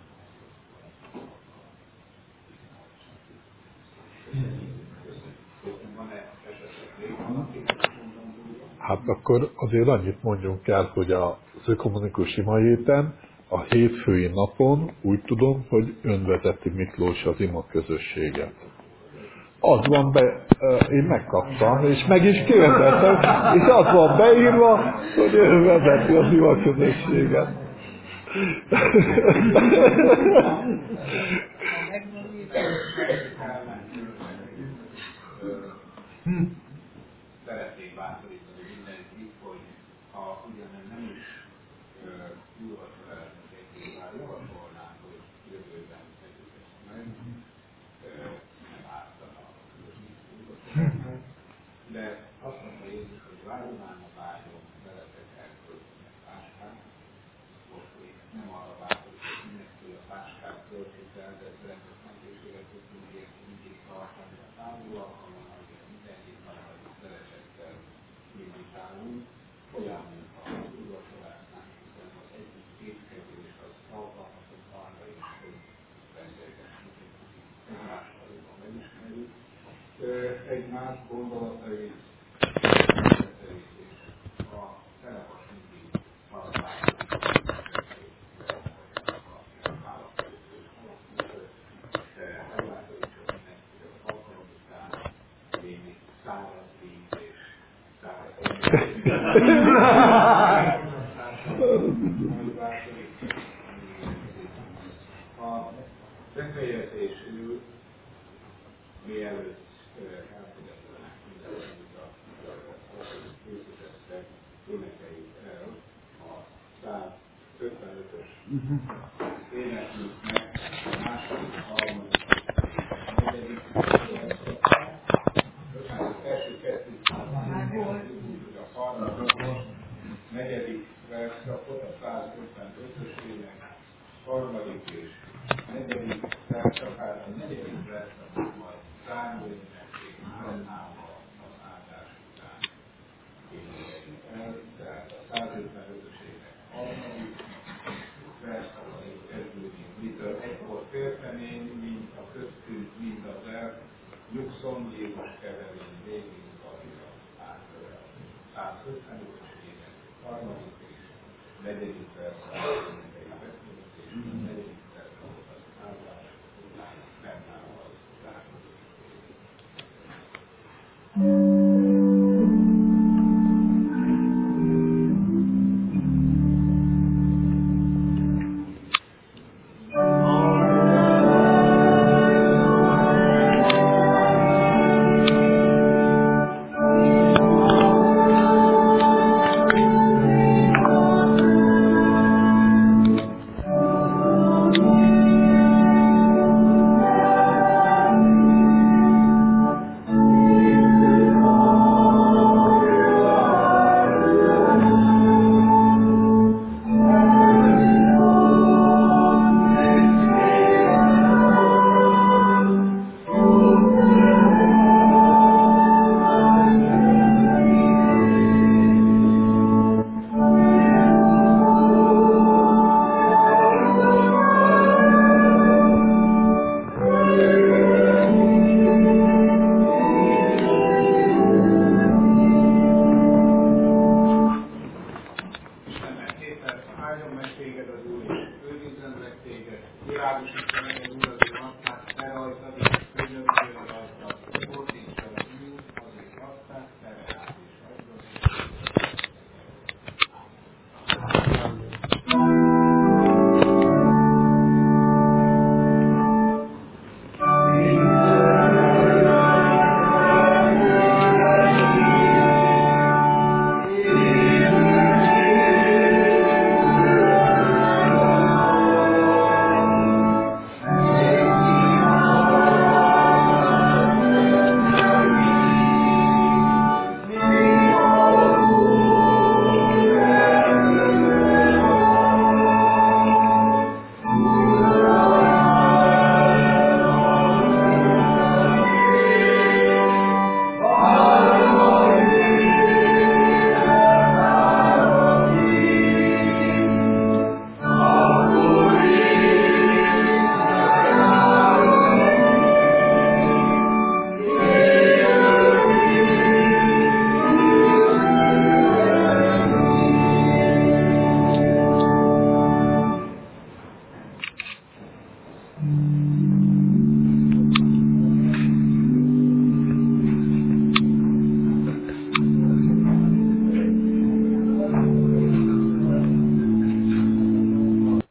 Speaker 5: Hát akkor azért annyit mondjunk el, hogy az ökumenikus ima héten, a hétfői napon úgy tudom, hogy önvezeti Miklós az ima közösséget. Az van be, én megkaptam, és meg is kérdeztem, és az van beírva, hogy ő vezeti az ima közösséget.
Speaker 1: Szeretnék bátorítani mindenkit, hogy ha ugyanen nem is júlvacsorát már javasolnánk, hogy jövőben tegyük ezt meg, nem ártana a júlvacsorát. De azt mondta Jézus, hogy várulán a vágyom veletek elkölteni a táskát, most még nem arra vágyom, hogy mindenki a táskát költjük el, de szeretnék mentőséget tudni mindig tartani a távolalkalon, azért mindenkit nagyon szeretettel invitálunk, olyan, mint a úrvacsorásnál, hiszen az egyik kétkedés az alkalmazott arra is, hogy beszélgessünk egy kicsit egymással, jobban megismerjük egymás gondolatait, és a telepas mindig használjuk száraz víz és száraz a befejezésül, mielőtt elfogadnak mindenkit a készítette, énekeljük el a 155-ös énekünknek a második, harmadik, negyedik, első kettő, a harmadik, negyedik verszakot, a 155-ös ének, harmadik és negyedik verszakát, a negyedik verszakot majd záró énekként fennállva az áldás után énekeljük el, tehát a 155-ös ének harmadik verszakait kezdődik, mitől egykor féltemény, mint a köztünk, mint az el, nyugszom Jézus keverény, végig valira átölel. 155-ös ének harmadik és negyedik verszakát énekeljük, és a negyedik